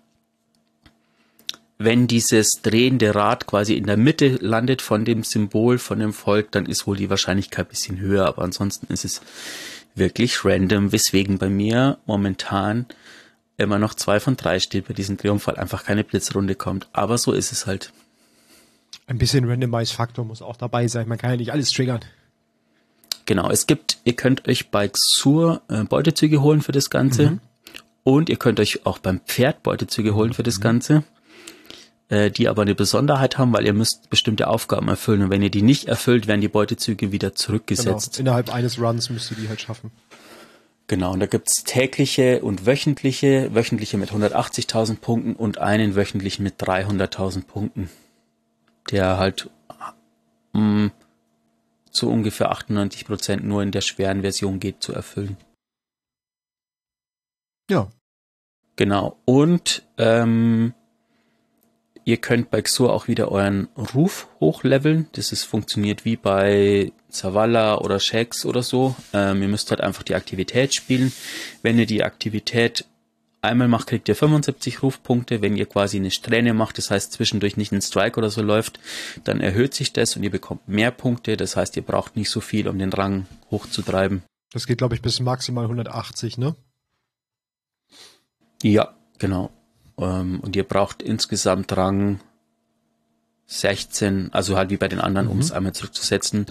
dieses drehende Rad quasi in der Mitte landet von dem Symbol, von dem Volk, dann ist wohl die Wahrscheinlichkeit ein bisschen höher, aber ansonsten ist es wirklich random, weswegen bei mir momentan immer noch 2 von 3 steht, bei diesem Triumph, weil einfach keine Blitzrunde kommt. Aber so ist es halt.
Ein bisschen Randomize-Faktor muss auch dabei sein, man kann ja nicht alles triggern.
Genau, ihr könnt euch bei Xur Beutezüge holen für das Ganze und ihr könnt euch auch beim Pferd Beutezüge holen für das Ganze, die aber eine Besonderheit haben, weil ihr müsst bestimmte Aufgaben erfüllen und wenn ihr die nicht erfüllt, werden die Beutezüge wieder zurückgesetzt.
Genau, innerhalb eines Runs müsst ihr die halt schaffen. Genau,
und da gibt's tägliche und wöchentliche mit 180.000 Punkten und einen wöchentlichen mit 300.000 Punkten, der halt zu ungefähr 98% nur in der schweren Version geht zu erfüllen.
Ja.
Genau. Und ihr könnt bei Xur auch wieder euren Ruf hochleveln. Funktioniert wie bei Zavala oder Shax oder so. Ihr müsst halt einfach die Aktivität spielen. Wenn ihr die Aktivität einmal macht, kriegt ihr 75 Rufpunkte. Wenn ihr quasi eine Strähne macht, das heißt zwischendurch nicht ein Strike oder so läuft, dann erhöht sich das und ihr bekommt mehr Punkte. Das heißt, ihr braucht nicht so viel, um den Rang hochzutreiben.
Das geht, glaube ich, bis maximal 180, ne?
Ja, genau. Und ihr braucht insgesamt Rang 16, also halt wie bei den anderen, um es einmal zurückzusetzen.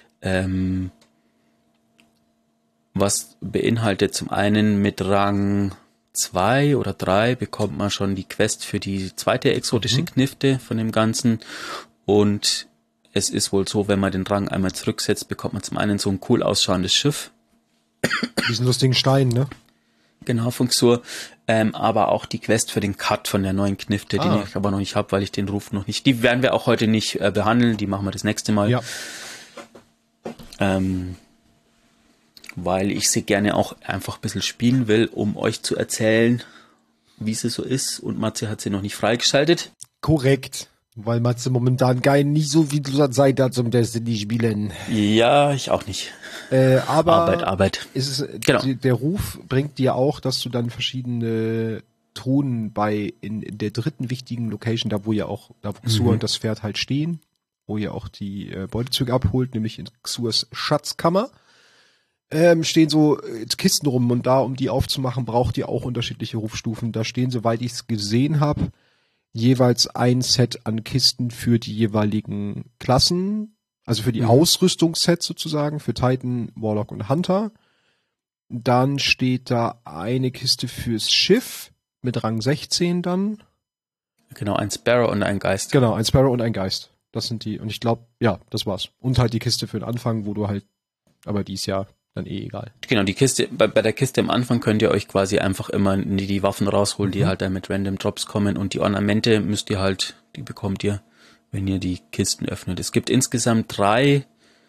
Was beinhaltet zum einen mit Rang 2 oder 3 bekommt man schon die Quest für die zweite exotische Knifte von dem Ganzen und es ist wohl so, wenn man den Rang einmal zurücksetzt, bekommt man zum einen so ein cool ausschauendes Schiff.
Diesen lustigen Stein, ne?
Genau, von Xur, aber auch die Quest für den Cut von der neuen Knifte, den ich aber noch nicht habe, weil ich den Ruf noch nicht, die werden wir auch heute nicht behandeln, die machen wir das nächste Mal.
Ja.
Weil ich sie gerne auch einfach ein bisschen spielen will, um euch zu erzählen, wie sie so ist. Und Matze hat sie noch nicht freigeschaltet.
Korrekt, weil Matze momentan nicht so viel Zeit hat zum Destiny spielen.
Ja, ich auch nicht.
Aber
Arbeit.
Genau. Der Ruf bringt dir auch, dass du dann verschiedene Truhen in der dritten wichtigen Location, da wo Xur und das Pferd halt stehen, wo ihr auch die Beutezüge abholt, nämlich in Xurs Schatzkammer. Stehen so Kisten rum und da, um die aufzumachen, braucht ihr auch unterschiedliche Rufstufen. Da stehen, soweit ich es gesehen habe, jeweils ein Set an Kisten für die jeweiligen Klassen, also für die Ausrüstungssets sozusagen, für Titan, Warlock und Hunter. Dann steht da eine Kiste fürs Schiff mit Rang 16 dann.
Genau, ein Sparrow und ein Geist.
Genau, ein Sparrow und ein Geist. Das sind die, und ich glaube, ja, das war's. Und halt die Kiste für den Anfang, wo du halt, aber die ist ja dann egal.
Genau, die Kiste, bei der Kiste am Anfang könnt ihr euch quasi einfach immer die Waffen rausholen, die halt dann mit Random Drops kommen und die Ornamente die bekommt ihr, wenn ihr die Kisten öffnet. Es gibt insgesamt 2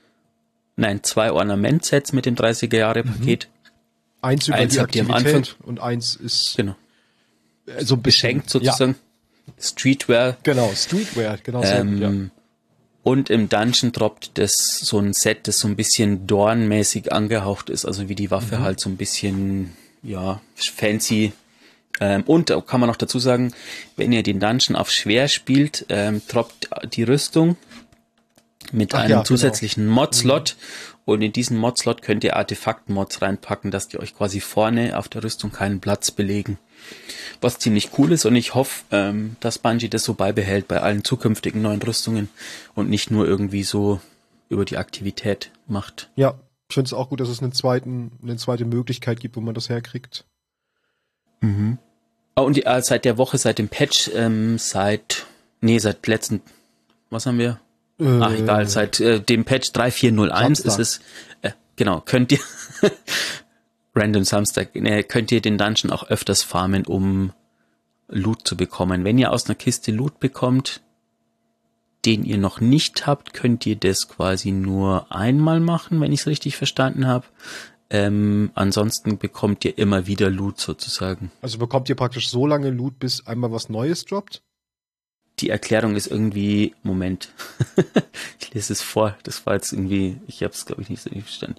Ornamentsets mit dem 30er-Jahre-Paket.
Eins über die
habt ihr am
Aktivität
Anfang.
Und eins ist
genau.
So ein bisschen
beschenkt sozusagen. Ja. Streetwear.
Genau, Streetwear, genau so. Ja.
Und im Dungeon droppt das so ein Set, das so ein bisschen Dorn-mäßig angehaucht ist, also wie die Waffe halt so ein bisschen, ja, fancy. Und da kann man noch dazu sagen, wenn ihr den Dungeon auf schwer spielt, droppt die Rüstung mit einem zusätzlichen Mod-Slot. Und in diesen Mod-Slot könnt ihr Artefakt-Mods reinpacken, dass die euch quasi vorne auf der Rüstung keinen Platz belegen. Was ziemlich cool ist und ich hoffe, dass Bungie das so beibehält bei allen zukünftigen neuen Rüstungen und nicht nur irgendwie so über die Aktivität macht.
Ja, ich finde es auch gut, dass es eine zweite Möglichkeit gibt, wo man das herkriegt.
Mhm. Oh, und seit der Woche, seit dem Patch, seit letzten, was haben wir? Egal, seit dem Patch 3.4.01 ist es, genau, könnt ihr Random Samstag, könnt ihr den Dungeon auch öfters farmen, um Loot zu bekommen. Wenn ihr aus einer Kiste Loot bekommt, den ihr noch nicht habt, könnt ihr das quasi nur einmal machen, wenn ich es richtig verstanden habe. Ansonsten bekommt ihr immer wieder Loot sozusagen.
Also bekommt ihr praktisch so lange Loot, bis einmal was Neues droppt?
Die Erklärung ist irgendwie, Moment, ich lese es vor, das war jetzt irgendwie, ich habe es glaube ich nicht so verstanden.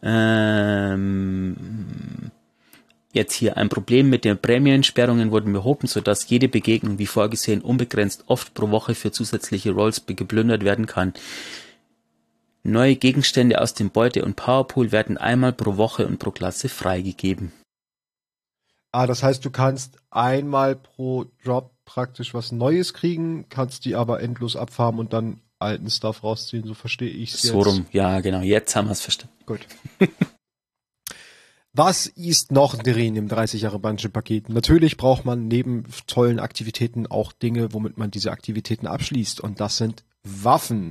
Jetzt hier, ein Problem mit den Prämiensperrungen wurden behoben, sodass jede Begegnung wie vorgesehen unbegrenzt oft pro Woche für zusätzliche Rolls geplündert werden kann. Neue Gegenstände aus dem Beute- und Powerpool werden einmal pro Woche und pro Klasse freigegeben.
Das heißt, du kannst einmal pro Drop praktisch was Neues kriegen, kannst die aber endlos abfarmen und dann alten Stuff rausziehen, so verstehe ich es jetzt.
So rum, ja genau, jetzt haben wir es verstanden.
Gut. Was ist noch drin im 30-Jahre-Bungie-Paket? Natürlich braucht man neben tollen Aktivitäten auch Dinge, womit man diese Aktivitäten abschließt, und das sind Waffen.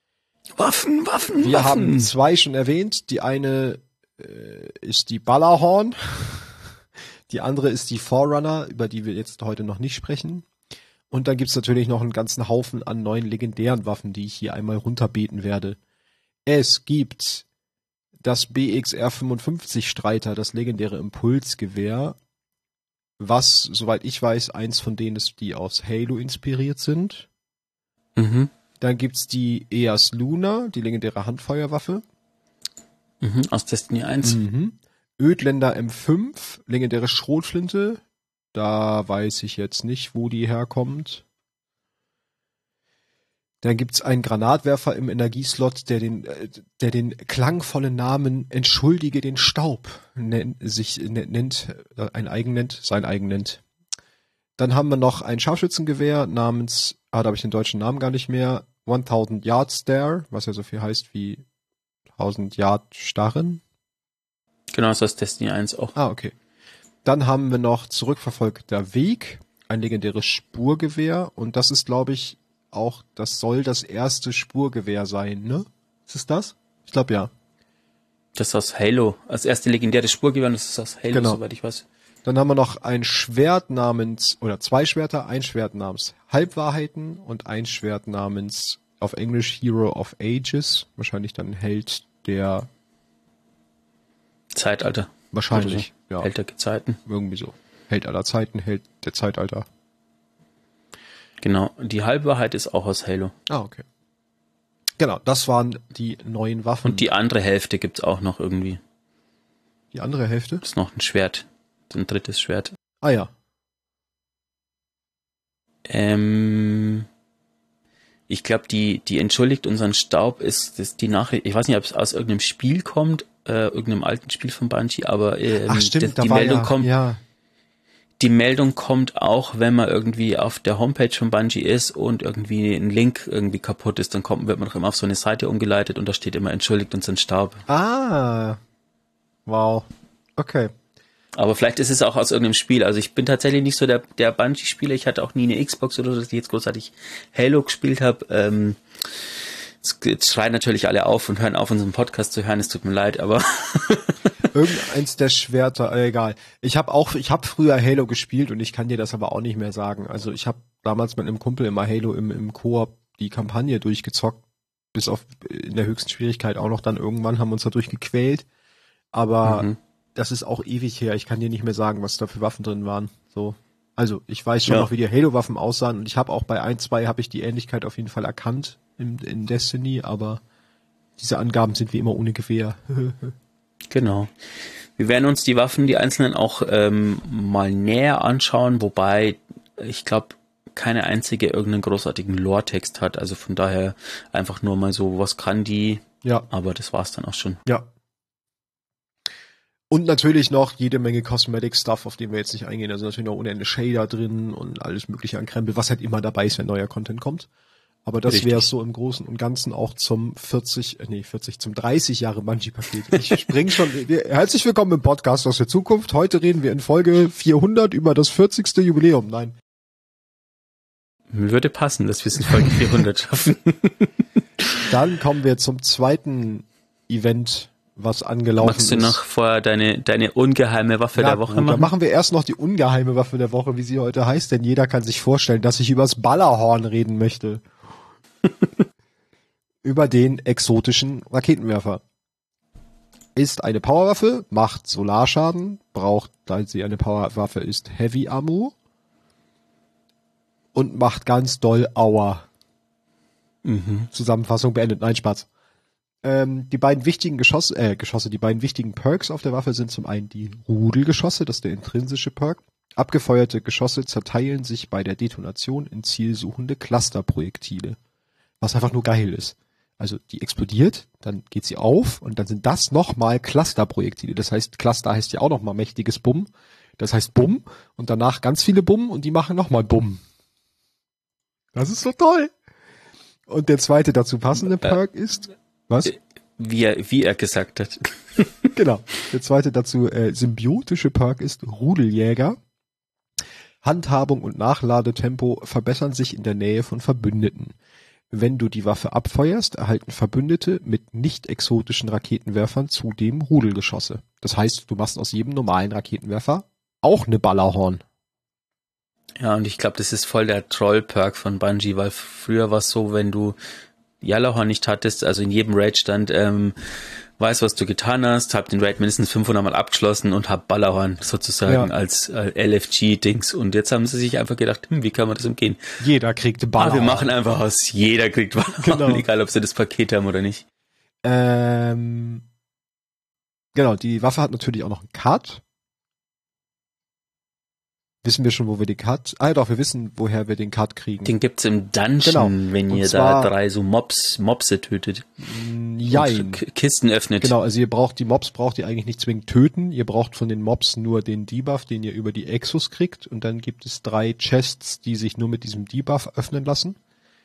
Wir haben 2 schon erwähnt. Die eine ist die Ballerhorn. Die andere ist die Forerunner, über die wir jetzt heute noch nicht sprechen. Und dann gibt's natürlich noch einen ganzen Haufen an neuen legendären Waffen, die ich hier einmal runterbeten werde. Es gibt das BXR 55 Streiter, das legendäre Impulsgewehr, was, soweit ich weiß, eins von denen ist, die aus Halo inspiriert sind.
Mhm.
Dann gibt's die Eas Luna, die legendäre Handfeuerwaffe.
Aus Destiny 1.
Ödländer M5, legendäre Schrotflinte. Da weiß ich jetzt nicht, wo die herkommt. Dann gibt's einen Granatwerfer im Energieslot, der den klangvollen Namen Entschuldige den Staub sein eigen nennt. Dann haben wir noch ein Scharfschützengewehr namens, da habe ich den deutschen Namen gar nicht mehr, 1000 Yard Stare, was ja so viel heißt wie 1000 Yard Starren.
Genau, das ist aus Destiny 1 auch.
Okay. Dann haben wir noch Zurückverfolgter Weg, ein legendäres Spurgewehr, und das ist, glaube ich, auch, das soll das erste Spurgewehr sein, ne? Ist es das? Ich glaube, ja.
Das ist aus Halo. Als erste legendäre Spurgewehr, das ist aus Halo,
Genau.
Soweit ich weiß.
Dann haben wir noch ein Schwert oder 2 Schwerter, ein Schwert namens Halbwahrheiten und ein Schwert namens, auf Englisch, Hero of Ages. Wahrscheinlich dann Held der
Zeitalter.
Wahrscheinlich,
so.
ja.
Held der Gezeiten.
Irgendwie so. Held aller Zeiten, Held der Zeitalter.
Genau, die Halbwahrheit ist auch aus Halo.
Okay. Genau, das waren die neuen Waffen.
Und die andere Hälfte gibt's auch noch irgendwie.
Die andere Hälfte?
Das ist noch ein Schwert. Ein drittes Schwert.
Ja.
Ich glaube, die entschuldigt unseren Staub ist die Nachricht, ich weiß nicht, ob es aus irgendeinem Spiel kommt, irgendeinem alten Spiel von Bungie, aber
stimmt,
die Meldung kommt.
Ja.
Die Meldung kommt auch, wenn man irgendwie auf der Homepage von Bungie ist und irgendwie ein Link irgendwie kaputt ist, dann wird man doch immer auf so eine Seite umgeleitet und da steht immer entschuldigt unseren Staub.
Wow. Okay.
Aber vielleicht ist es auch aus irgendeinem Spiel. Also ich bin tatsächlich nicht so der Bungie-Spieler. Ich hatte auch nie eine Xbox oder so, dass ich jetzt großartig Halo gespielt habe. Jetzt schreien natürlich alle auf und hören auf, unseren Podcast zu hören. Es tut mir leid, aber
irgendeins der Schwerter, egal. Ich habe früher Halo gespielt und ich kann dir das aber auch nicht mehr sagen. Also ich habe damals mit einem Kumpel immer Halo im Koop die Kampagne durchgezockt, bis auf in der höchsten Schwierigkeit auch noch, dann irgendwann haben wir uns da durchgequält. Aber das ist auch ewig her. Ich kann dir nicht mehr sagen, was da für Waffen drin waren. So. Also ich weiß schon noch, wie die Halo-Waffen aussahen, und ich habe auch bei 1, 2 habe ich die Ähnlichkeit auf jeden Fall erkannt in Destiny, aber diese Angaben sind wie immer ohne Gewähr.
Genau. Wir werden uns die Waffen, die einzelnen, auch mal näher anschauen, wobei ich glaube, keine einzige irgendeinen großartigen Lore-Text hat. Also von daher einfach nur mal so, was kann die?
Ja.
Aber das war's dann auch schon.
Ja. Und natürlich noch jede Menge Cosmetic-Stuff, auf den wir jetzt nicht eingehen. Also natürlich noch ohne Ende Shader drin und alles mögliche an Krempel, was halt immer dabei ist, wenn neuer Content kommt. Aber das wäre es so im Großen und Ganzen auch zum 30 Jahre Bungie-Paket. Ich spring schon. Herzlich willkommen im Podcast aus der Zukunft. Heute reden wir in Folge 400 über das 40. Jubiläum. Nein.
Mir würde passen, dass wir es in Folge 400 schaffen.
Dann kommen wir zum zweiten Event, was angelaufen ist.
Magst du noch vorher deine ungeheime Waffe der Woche machen?
Dann machen wir erst noch die ungeheime Waffe der Woche, wie sie heute heißt, denn jeder kann sich vorstellen, dass ich übers Ballerhorn reden möchte. Über den exotischen Raketenwerfer. Ist eine Powerwaffe, macht Solarschaden, braucht, da sie eine Powerwaffe ist, Heavy Ammo und macht ganz doll Aua. Zusammenfassung beendet. Nein, Spaß. Die beiden wichtigen die beiden wichtigen Perks auf der Waffe sind zum einen die Rudelgeschosse, das ist der intrinsische Perk. Abgefeuerte Geschosse zerteilen sich bei der Detonation in zielsuchende Clusterprojektile. Was einfach nur geil ist. Also die explodiert, dann geht sie auf und dann sind das nochmal Clusterprojektile. Das heißt, Cluster heißt ja auch nochmal mächtiges Bumm. Das heißt Bumm und danach ganz viele Bumm und die machen nochmal Bumm. Das ist so toll. Und der zweite dazu passende Perk ist... Was?
Wie er gesagt hat.
Genau. Der zweite dazu symbiotische Perk ist Rudeljäger. Handhabung und Nachladetempo verbessern sich in der Nähe von Verbündeten. Wenn du die Waffe abfeuerst, erhalten Verbündete mit nicht exotischen Raketenwerfern zudem Rudelgeschosse. Das heißt, du machst aus jedem normalen Raketenwerfer auch eine Ballerhorn.
Ja, und ich glaube, das ist voll der Troll-Perk von Bungie, weil früher war es so, wenn du Jallarhorn nicht hattest, also in jedem Raid stand, weiß, was du getan hast, hab den Raid mindestens 500 Mal abgeschlossen und hab Ballerhorn sozusagen als LFG-Dings. Und jetzt haben sie sich einfach gedacht, wie kann man das umgehen?
Jeder kriegt Ballerhorn.
Wir machen einfach aus, jeder kriegt Ballerhorn, egal ob sie das Paket haben oder nicht.
Genau, die Waffe hat natürlich auch noch einen Cut. Wissen wir schon, wo wir den Cut... doch, wir wissen, woher wir den Cut kriegen.
Den gibt's im Dungeon, wenn ihr da 3 so Mopse tötet.
Jein.
Kisten öffnet.
Genau, also die Mobs braucht ihr eigentlich nicht zwingend töten. Ihr braucht von den Mobs nur den Debuff, den ihr über die Exos kriegt. Und dann gibt es 3 Chests, die sich nur mit diesem Debuff öffnen lassen.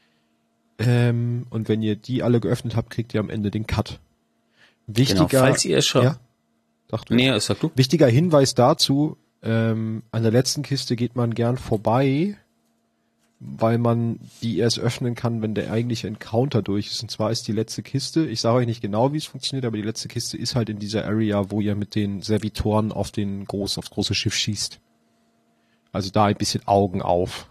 Und wenn ihr die alle geöffnet habt, kriegt ihr am Ende den Cut. Wichtiger...
Genau, falls ihr schon...
Ja?
Sag du.
Wichtiger Hinweis dazu... an der letzten Kiste geht man gern vorbei, weil man die erst öffnen kann, wenn der eigentliche Encounter durch ist. Und zwar ist die letzte Kiste, ich sage euch nicht genau, wie es funktioniert, aber die letzte Kiste ist halt in dieser Area, wo ihr mit den Servitoren aufs große Schiff schießt. Also da ein bisschen Augen auf.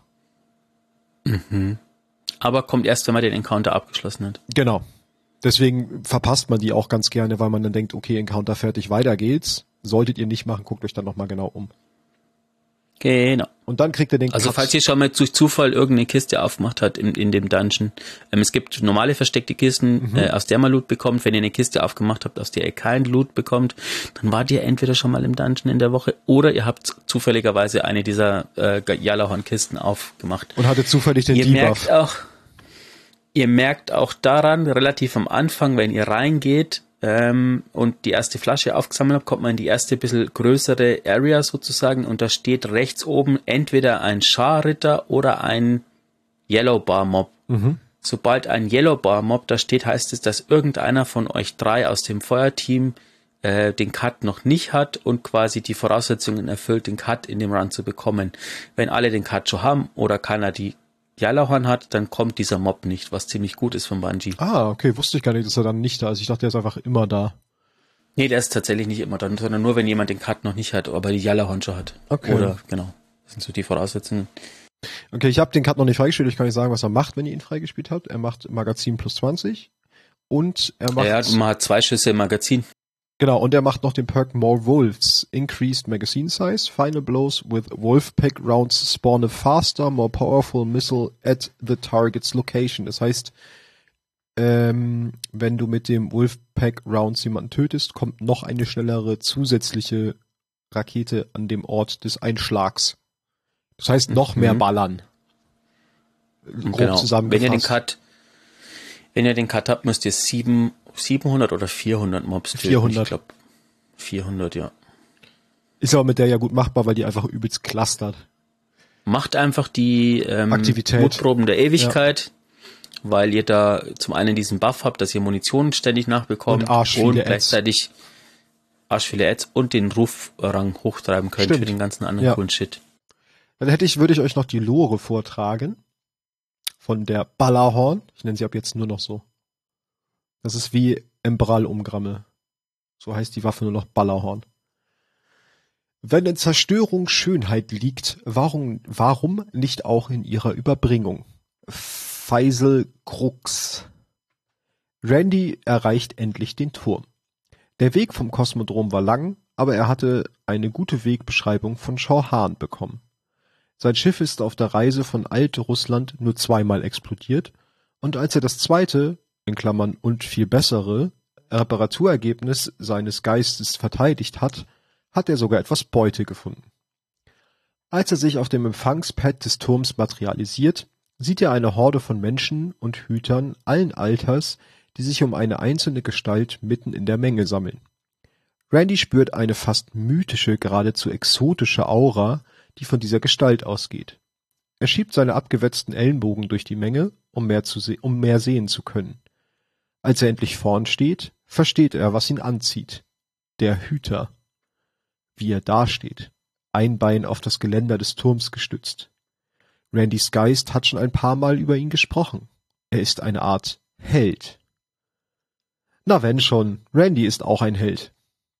Mhm. Aber kommt erst, wenn man den Encounter abgeschlossen hat.
Genau. Deswegen verpasst man die auch ganz gerne, weil man dann denkt, okay, Encounter fertig, weiter geht's. Solltet ihr nicht machen, guckt euch dann nochmal genau um.
Genau.
Und dann kriegt ihr den
Also
Cut.
falls ihr schon mal durch Zufall irgendeine Kiste aufgemacht habt in dem Dungeon, es gibt normale versteckte Kisten, aus der man Loot bekommt. Wenn ihr eine Kiste aufgemacht habt, aus der ihr kein Loot bekommt, dann wart ihr entweder schon mal im Dungeon in der Woche oder ihr habt zufälligerweise eine dieser Jallarhorn-Kisten aufgemacht.
Und hattet zufällig den Debuff.
Ihr merkt auch daran, relativ am Anfang, wenn ihr reingeht, und die erste Flasche aufgesammelt habt, kommt man in die erste bisschen größere Area sozusagen und da steht rechts oben entweder ein Scharritter oder ein Yellow Bar Mob. Sobald ein Yellow Bar Mob da steht, heißt es, dass irgendeiner von euch 3 aus dem Feuerteam den Cut noch nicht hat und quasi die Voraussetzungen erfüllt, den Cut in dem Run zu bekommen. Wenn alle den Cut schon haben oder keiner die Jallarhorn hat, dann kommt dieser Mob nicht, was ziemlich gut ist von Bungie.
Okay, wusste ich gar nicht, dass er dann nicht da ist. Ich dachte, der ist einfach immer da.
Nee, der ist tatsächlich nicht immer da, sondern nur, wenn jemand den Cut noch nicht hat, aber die Jallarhorn schon hat.
Okay.
Oder, genau, das sind so die Voraussetzungen.
Okay, ich habe den Cut noch nicht freigespielt. Ich kann nicht sagen, was er macht, wenn ihr ihn freigespielt habt. Er macht Magazin plus 20 und er macht...
Ja, man hat 2 Schüsse im Magazin.
Genau, und er macht noch den Perk More Wolves. Increased Magazine Size. Final Blows with Wolfpack Rounds spawn a faster, more powerful missile at the target's location. Das heißt, wenn du mit dem Wolfpack Rounds jemanden tötest, kommt noch eine schnellere zusätzliche Rakete an dem Ort des Einschlags. Das heißt, noch mehr ballern. Grob
genau.
Zusammengefasst.
Wenn ihr den Cut habt, müsst ihr 700 oder 400 Mobs töten.
400.
Ich glaube, 400, ja.
Ist aber mit der ja gut machbar, weil die einfach übelst clustert.
Macht einfach die
Aktivität.
Mutproben der Ewigkeit, weil ihr da zum einen diesen Buff habt, dass ihr Munition ständig nachbekommt und gleichzeitig arschviele Ads und den Rufrang hochtreiben könnt für den ganzen anderen coolen Shit.
Dann würde ich euch noch die Lore vortragen von der Ballerhorn. Ich nenne sie ab jetzt nur noch so. Das ist wie Embral-Umgramme. So heißt die Waffe nur noch Ballerhorn. Wenn in Zerstörung Schönheit liegt, warum nicht auch in ihrer Überbringung? Faisal Krux. Randy erreicht endlich den Turm. Der Weg vom Kosmodrom war lang, aber er hatte eine gute Wegbeschreibung von Shaw Han bekommen. Sein Schiff ist auf der Reise von Alt-Russland nur zweimal explodiert, und als er das zweite, in Klammern und viel bessere, Reparaturergebnis seines Geistes verteidigt hat, hat er sogar etwas Beute gefunden. Als er sich auf dem Empfangspad des Turms materialisiert, sieht er eine Horde von Menschen und Hütern allen Alters, die sich um eine einzelne Gestalt mitten in der Menge sammeln. Randy spürt eine fast mythische, geradezu exotische Aura, die von dieser Gestalt ausgeht. Er schiebt seine abgewetzten Ellenbogen durch die Menge, um mehr sehen zu können. Als er endlich vorn steht, versteht er, was ihn anzieht. Der Hüter. Wie er dasteht, ein Bein auf das Geländer des Turms gestützt. Randys Geist hat schon ein paar Mal über ihn gesprochen. Er ist eine Art Held. Na wenn schon, Randy ist auch ein Held.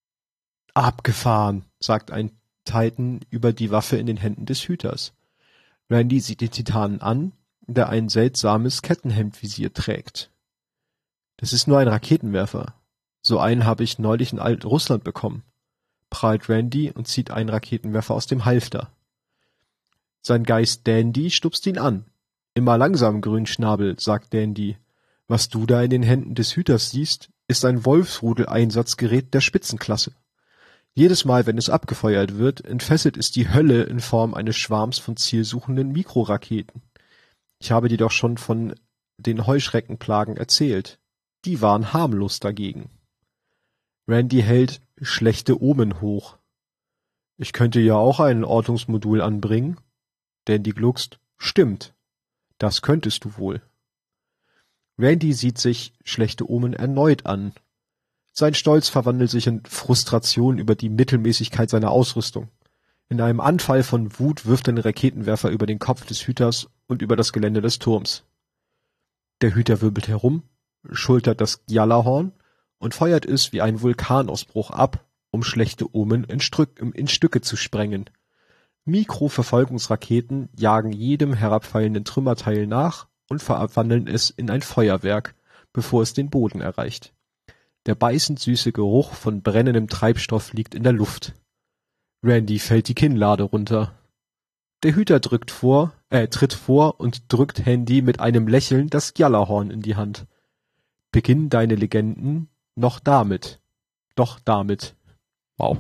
Abgefahren, sagt ein Titan über die Waffe in den Händen des Hüters. Randy sieht den Titanen an, der ein seltsames Kettenhemdvisier trägt. Das ist nur ein Raketenwerfer. So einen habe ich neulich in Alt-Russland bekommen, prahlt Randy und zieht einen Raketenwerfer aus dem Halfter. Sein Geist Dandy stupst ihn an. Immer langsam, Grünschnabel, sagt Dandy. Was du da in den Händen des Hüters siehst, ist ein Wolfsrudel-Einsatzgerät der Spitzenklasse. Jedes Mal, wenn es abgefeuert wird, entfesselt es die Hölle in Form eines Schwarms von zielsuchenden Mikroraketen. Ich habe dir doch schon von den Heuschreckenplagen erzählt. Die waren harmlos dagegen. Randy hält schlechte Omen hoch. Ich könnte ja auch ein Ortungsmodul anbringen. Dandy gluckst. Stimmt. Das könntest du wohl. Randy sieht sich schlechte Omen erneut an. Sein Stolz verwandelt sich in Frustration über die Mittelmäßigkeit seiner Ausrüstung. In einem Anfall von Wut wirft er den Raketenwerfer über den Kopf des Hüters und über das Gelände des Turms. Der Hüter wirbelt herum, schultert das Gjallarhorn und feuert es wie ein Vulkanausbruch ab, um schlechte Omen in Stücke zu sprengen. Mikroverfolgungsraketen jagen jedem herabfallenden Trümmerteil nach und verwandeln es in ein Feuerwerk, bevor es den Boden erreicht. Der beißend süße Geruch von brennendem Treibstoff liegt in der Luft. Randy fällt die Kinnlade runter. Der Hüter tritt vor und drückt Handy mit einem Lächeln das Gjallarhorn in die Hand. Beginn deine Legenden doch damit. Wow.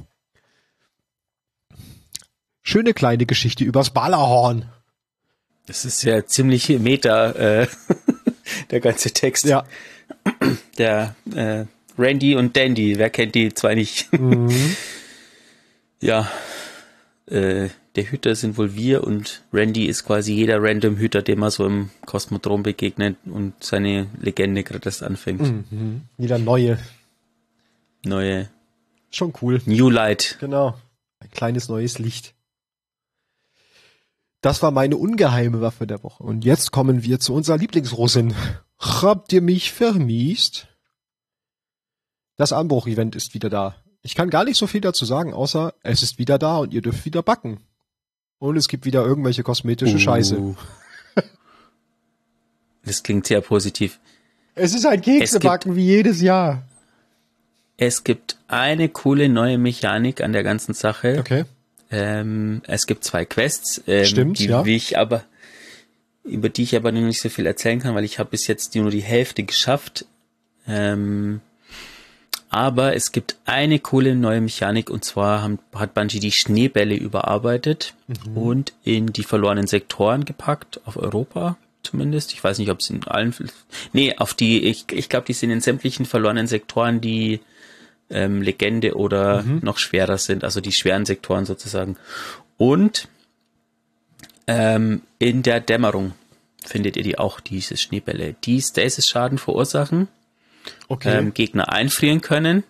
Schöne kleine Geschichte übers Ballerhorn.
Das ist ja ziemlich Meta, der ganze Text.
Ja.
Der Randy und Dandy, wer kennt die zwei nicht?
Mhm.
Ja, der Hüter sind wohl wir und Randy ist quasi jeder random Hüter, dem man so im Kosmodrom begegnet und seine Legende gerade erst anfängt.
Mhm. Wieder neue. Schon cool.
New Light.
Genau. Ein kleines neues Licht. Das war meine ungeheime Waffe der Woche. Und jetzt kommen wir zu unserer Lieblingsrussin. Habt ihr mich vermisst? Das Anbruch-Event ist wieder da. Ich kann gar nicht so viel dazu sagen, außer es ist wieder da und ihr dürft wieder backen. Und es gibt wieder irgendwelche kosmetische Scheiße.
Das klingt sehr positiv.
Es ist ein Keksebacken wie jedes Jahr.
Es gibt eine coole neue Mechanik an der ganzen Sache.
Okay.
Es gibt 2 Quests,
Stimmt, ja.
Über die ich aber noch nicht so viel erzählen kann, weil ich habe bis jetzt nur die Hälfte geschafft. Aber es gibt eine coole neue Mechanik und zwar hat Bungie die Schneebälle überarbeitet und in die verlorenen Sektoren gepackt, auf Europa zumindest. Ich weiß nicht, ob es in allen... Nee, ich glaube, die sind in sämtlichen verlorenen Sektoren, die Legende oder noch schwerer sind, also die schweren Sektoren sozusagen. Und in der Dämmerung findet ihr die auch, diese Schneebälle, die Stasis-Schaden verursachen, Gegner einfrieren können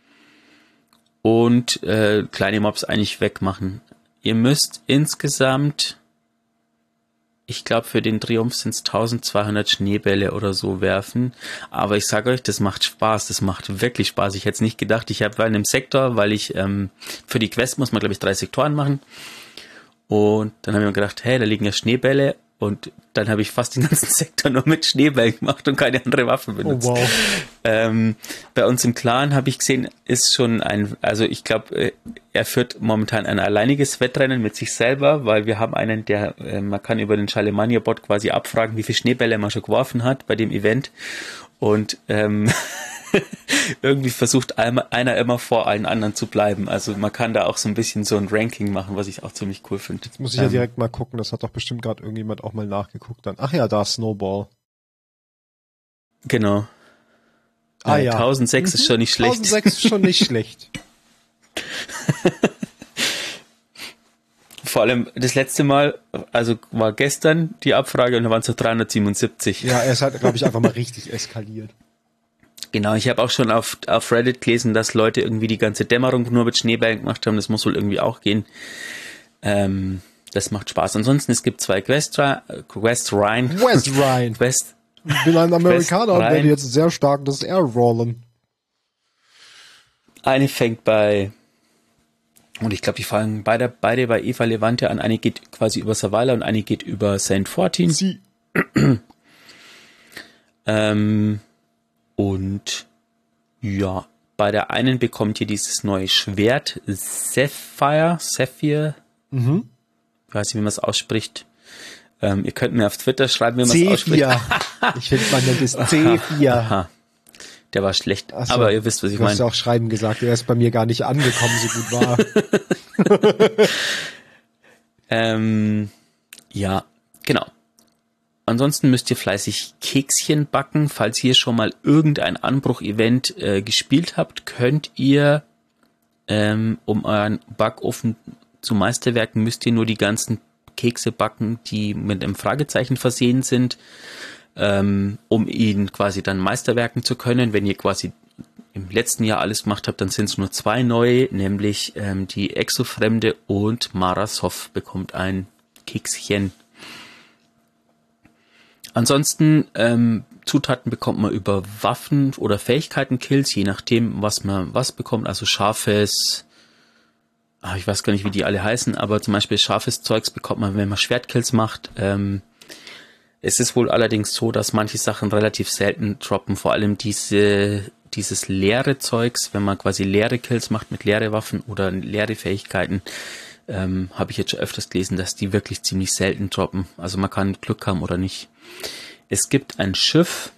und kleine Mobs eigentlich wegmachen. Ihr müsst insgesamt Ich glaube, für den Triumph sind es 1200 Schneebälle oder so werfen. Aber ich sage euch, das macht Spaß. Das macht wirklich Spaß. Ich hätte es nicht gedacht. Ich war in einem Sektor, weil ich für die Quest muss man, glaube ich, 3 Sektoren machen. Und dann haben wir gedacht, hey, da liegen ja Schneebälle. Und dann habe ich fast den ganzen Sektor nur mit Schneebällen gemacht und keine andere Waffe benutzt.
Oh, wow.
Bei uns im Clan habe ich gesehen, ist schon also ich glaube, er führt momentan ein alleiniges Wettrennen mit sich selber, weil wir haben einen, der, man kann über den Charlemagne-Bot quasi abfragen, wie viele Schneebälle man schon geworfen hat bei dem Event. Und irgendwie versucht einer immer vor allen anderen zu bleiben. Also man kann da auch so ein bisschen so ein Ranking machen, was ich auch ziemlich cool finde.
Jetzt muss ich ja direkt mal gucken, das hat doch bestimmt gerade irgendjemand auch mal nachgeguckt dann. Ach ja, da Snowball.
Genau.
Ah ja.
1006 ist schon nicht schlecht.
1006 ist schon nicht schlecht.
Vor allem das letzte Mal, also war gestern die Abfrage und da waren es so 377.
Ja, er ist halt, glaube ich, einfach mal richtig eskaliert.
Genau, ich habe auch schon auf Reddit gelesen, dass Leute irgendwie die ganze Dämmerung nur mit Schneebällen gemacht haben. Das muss wohl irgendwie auch gehen. Das macht Spaß. Ansonsten, es gibt 2
West Rhine.
Ich
bin ein Amerikaner und werde jetzt sehr stark das R rollen.
Eine fängt bei, und ich glaube, die fangen beide bei Eva Levante an. Eine geht quasi über Zavala und eine geht über St. Fortin.
Sie.
Und ja, bei der einen bekommt ihr dieses neue Schwert, Sapphire.
Mhm.
Ich weiß nicht, wie man es ausspricht. Ihr könnt mir auf Twitter schreiben, wie man es ausspricht.
Ich finde, man nennt es C4.
Aha. Der war schlecht,
so,
aber ihr wisst, was ich meine.
Du hast ja auch Schreiben gesagt, der ist bei mir gar nicht angekommen, so gut war.
Ja, genau. Ansonsten müsst ihr fleißig Kekschen backen. Falls ihr schon mal irgendein Anbruch-Event gespielt habt, könnt ihr, um euren Backofen zu Meisterwerken, müsst ihr nur die ganzen Kekse backen, die mit einem Fragezeichen versehen sind, um ihn quasi dann Meisterwerken zu können. Wenn ihr quasi im letzten Jahr alles gemacht habt, dann sind es nur 2 neue, nämlich die Exofremde und Marasov bekommt ein Kekschen. Ansonsten, Zutaten bekommt man über Waffen oder Fähigkeiten-Kills, je nachdem, was man bekommt. Also scharfes, ich weiß gar nicht, wie die alle heißen, aber zum Beispiel scharfes Zeugs bekommt man, wenn man Schwertkills macht. Es ist wohl allerdings so, dass manche Sachen relativ selten droppen, vor allem dieses leere Zeugs, wenn man quasi leere Kills macht mit leere Waffen oder leere Fähigkeiten, habe ich jetzt schon öfters gelesen, dass die wirklich ziemlich selten droppen. Also man kann Glück haben oder nicht. Es gibt ein Schiff,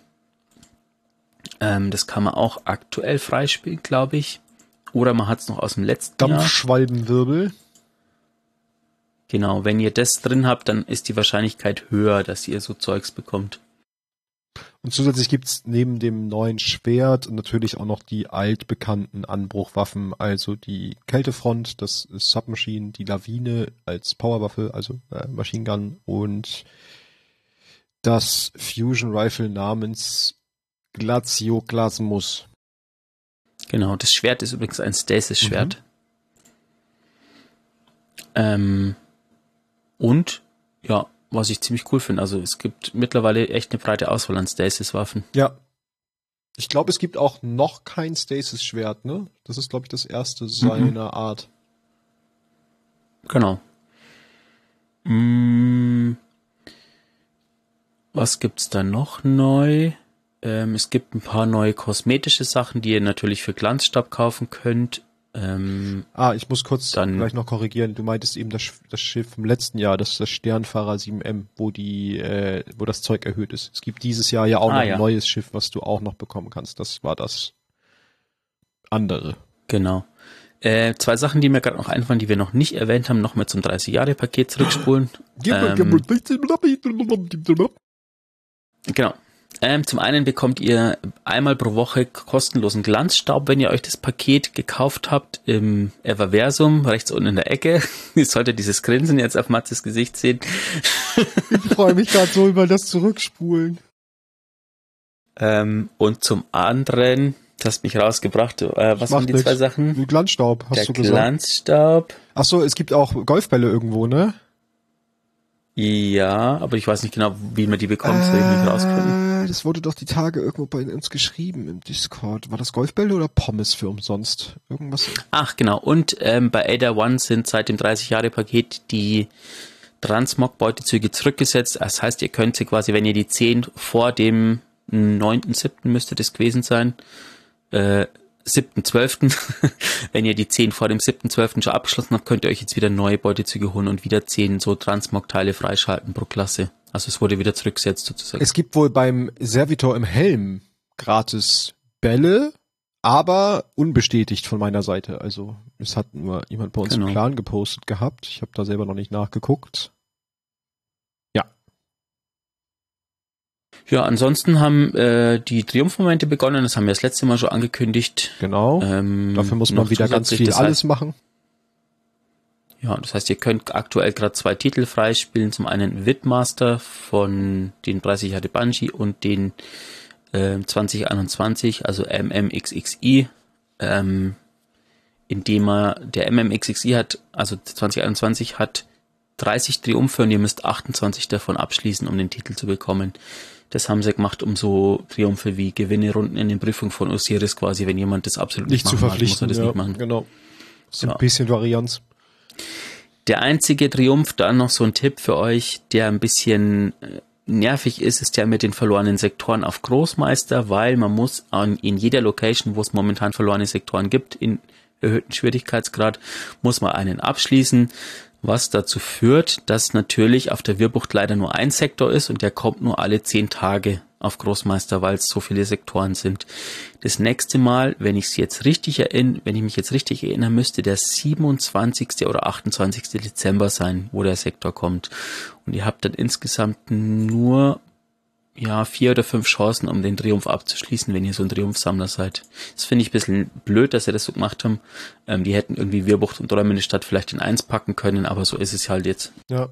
das kann man auch aktuell freispielen, glaube ich. Oder man hat es noch aus dem letzten Jahr.
Dampfschwalbenwirbel.
Genau, wenn ihr das drin habt, dann ist die Wahrscheinlichkeit höher, dass ihr so Zeugs bekommt.
Und zusätzlich gibt's neben dem neuen Schwert natürlich auch noch die altbekannten Anbruchwaffen, also die Kältefront, das ist Submachine, die Lawine als Powerwaffe, also Machine Gun und das Fusion Rifle namens Glacioklasmus.
Genau, das Schwert ist übrigens ein Stasis-Schwert. Und, ja, was ich ziemlich cool finde, also es gibt mittlerweile echt eine breite Auswahl an Stasis-Waffen.
Ja. Ich glaube, es gibt auch noch kein Stasis-Schwert, ne? Das ist, glaube ich, das erste seiner Art.
Genau. Was gibt's da noch neu? Es gibt ein paar neue kosmetische Sachen, die ihr natürlich für Glanzstab kaufen könnt.
Ich muss kurz gleich noch korrigieren. Du meintest eben das Schiff vom letzten Jahr, das ist das Sternfahrer 7M, wo das Zeug erhöht ist. Es gibt dieses Jahr ja auch noch ein neues Schiff, was du auch noch bekommen kannst. Das war das andere.
Genau. 2 Sachen, die mir gerade noch einfallen, die wir noch nicht erwähnt haben, noch mal zum 30-Jahre-Paket zurückspulen. Genau. Zum einen bekommt ihr einmal pro Woche kostenlosen Glanzstaub, wenn ihr euch das Paket gekauft habt im Everversum, rechts unten in der Ecke. Ihr solltet dieses Grinsen jetzt auf Matzes Gesicht sehen.
Ich freue mich gerade so über das Zurückspulen.
Und zum anderen, du hast mich rausgebracht, was waren die 2 Sachen?
Glanzstaub, hast du gesagt.
Glanzstaub.
Ach so, es gibt auch Golfbälle irgendwo, ne?
Ja, aber ich weiß nicht genau, wie man die bekommt, soll ich mich rausfinden.
Das wurde doch die Tage irgendwo bei uns geschrieben im Discord. War das Golfbälle oder Pommes für umsonst? Irgendwas?
Ach, genau. Und bei Ada One sind seit dem 30-Jahre-Paket die Transmog-Beutezüge zurückgesetzt. Das heißt, ihr könnt sie quasi, wenn ihr die 10 vor dem 9.7. müsste das gewesen sein, 7.12. Wenn ihr die 10 vor dem 7.12. schon abgeschlossen habt, könnt ihr euch jetzt wieder neue Beutezüge holen und wieder 10 so Transmog-Teile freischalten pro Klasse. Also es wurde wieder zurückgesetzt sozusagen.
Es gibt wohl beim Servitor im Helm gratis Bälle, aber unbestätigt von meiner Seite. Also es hat nur jemand bei uns im Clan gepostet gehabt. Ich habe da selber noch nicht nachgeguckt. Ja. Ja,
ansonsten haben die Triumphmomente begonnen. Das haben wir das letzte Mal schon angekündigt.
Genau. Dafür muss man wieder ganz viel alles machen.
Ja, das heißt, ihr könnt aktuell gerade 2 Titel freispielen. Zum einen Vidmaster von den 30 Jahre Bungie und den 2021, also MMXXI, indem der MMXXI hat, also 2021 hat 30 Triumphe und ihr müsst 28 davon abschließen, um den Titel zu bekommen. Das haben sie gemacht, um so Triumphe wie Gewinne-Runden in den Prüfungen von Osiris quasi, wenn jemand das absolut nicht
zu verpflichten,
muss er das nicht machen.
Genau. So ein bisschen Varianz.
Der einzige Triumph, dann noch so ein Tipp für euch, der ein bisschen nervig ist der mit den verlorenen Sektoren auf Großmeister, weil man muss in jeder Location, wo es momentan verlorene Sektoren gibt, in erhöhten Schwierigkeitsgrad, muss man einen abschließen, was dazu führt, dass natürlich auf der Wirrbucht leider nur ein Sektor ist und der kommt nur alle 10 Tage auf Großmeister, weil es so viele Sektoren sind. Das nächste Mal, wenn ich mich jetzt richtig erinnern müsste, der 27. oder 28. Dezember sein, wo der Sektor kommt. Und ihr habt dann insgesamt nur 4 oder 5 Chancen, um den Triumph abzuschließen, wenn ihr so ein Triumphsammler seid. Das finde ich ein bisschen blöd, dass sie das so gemacht haben. Die hätten irgendwie Wirrbucht und Dollarmündestadt vielleicht in 1 packen können, aber so ist es halt jetzt.
Ja.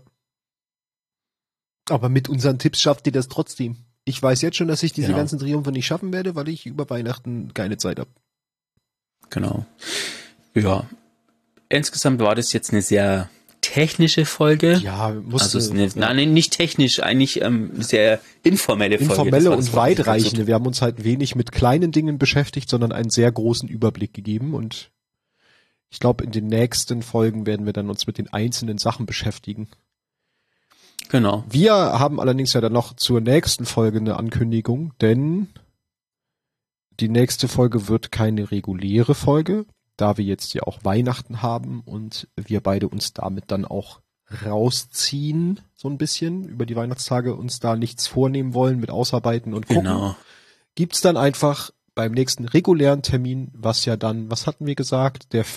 Aber mit unseren Tipps schafft ihr das trotzdem. Ich weiß jetzt schon, dass ich diese ganzen Triumphe nicht schaffen werde, weil ich über Weihnachten keine Zeit habe.
Genau. Ja. Insgesamt war das jetzt eine sehr technische Folge.
Ja,
nein, nicht technisch, eigentlich sehr informelle Folge.
Informelle und weitreichende. Wir haben uns halt wenig mit kleinen Dingen beschäftigt, sondern einen sehr großen Überblick gegeben. Und ich glaube, in den nächsten Folgen werden wir dann uns mit den einzelnen Sachen beschäftigen.
Genau.
Wir haben allerdings ja dann noch zur nächsten Folge eine Ankündigung, denn die nächste Folge wird keine reguläre Folge, da wir jetzt ja auch Weihnachten haben und wir beide uns damit dann auch rausziehen, so ein bisschen, über die Weihnachtstage uns da nichts vornehmen wollen mit Ausarbeiten und gucken.
Genau.
Gibt's dann einfach beim nächsten regulären Termin, was ja dann, was hatten wir gesagt, der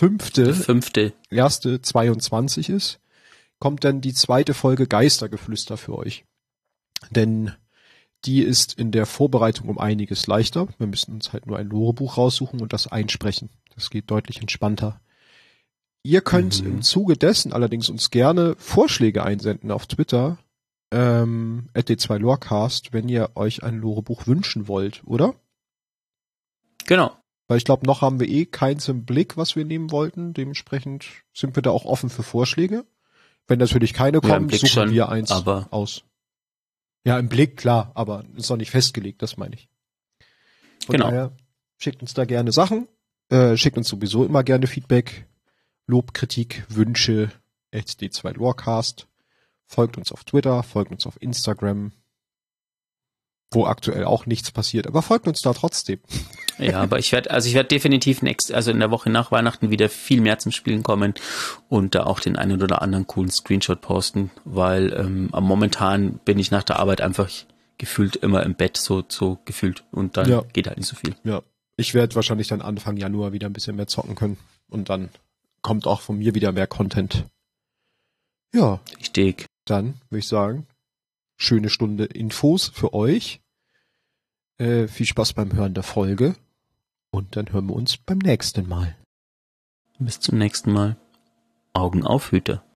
5.1.22 ist, kommt dann die zweite Folge Geistergeflüster für euch. Denn die ist in der Vorbereitung um einiges leichter. Wir müssen uns halt nur ein Lorebuch raussuchen und das einsprechen. Das geht deutlich entspannter. Ihr könnt im Zuge dessen allerdings uns gerne Vorschläge einsenden auf Twitter, @d2lorecast, wenn ihr euch ein Lorebuch wünschen wollt, oder?
Genau.
Weil ich glaube, noch haben wir keins im Blick, was wir nehmen wollten. Dementsprechend sind wir da auch offen für Vorschläge. Wenn natürlich keine kommen, suchen wir eins aus. Ja, im Blick, klar, aber ist noch nicht festgelegt, das meine ich. Von daher, schickt uns da gerne Sachen, schickt uns sowieso immer gerne Feedback, Lob, Kritik, Wünsche, @d2lorecast, folgt uns auf Twitter, folgt uns auf Instagram, wo aktuell auch nichts passiert, aber folgt uns da trotzdem.
Ja, aber ich werde definitiv in der Woche nach Weihnachten wieder viel mehr zum Spielen kommen und da auch den einen oder anderen coolen Screenshot posten, weil momentan bin ich nach der Arbeit einfach gefühlt immer im Bett, so gefühlt, und dann geht halt nicht so viel.
Ja, ich werde wahrscheinlich dann Anfang Januar wieder ein bisschen mehr zocken können und dann kommt auch von mir wieder mehr Content. Ja.
Richtig.
Dann würde ich sagen, schöne Stunde Infos für euch. Viel Spaß beim Hören der Folge und dann hören wir uns beim nächsten Mal.
Bis zum nächsten Mal. Augen auf, Hüter.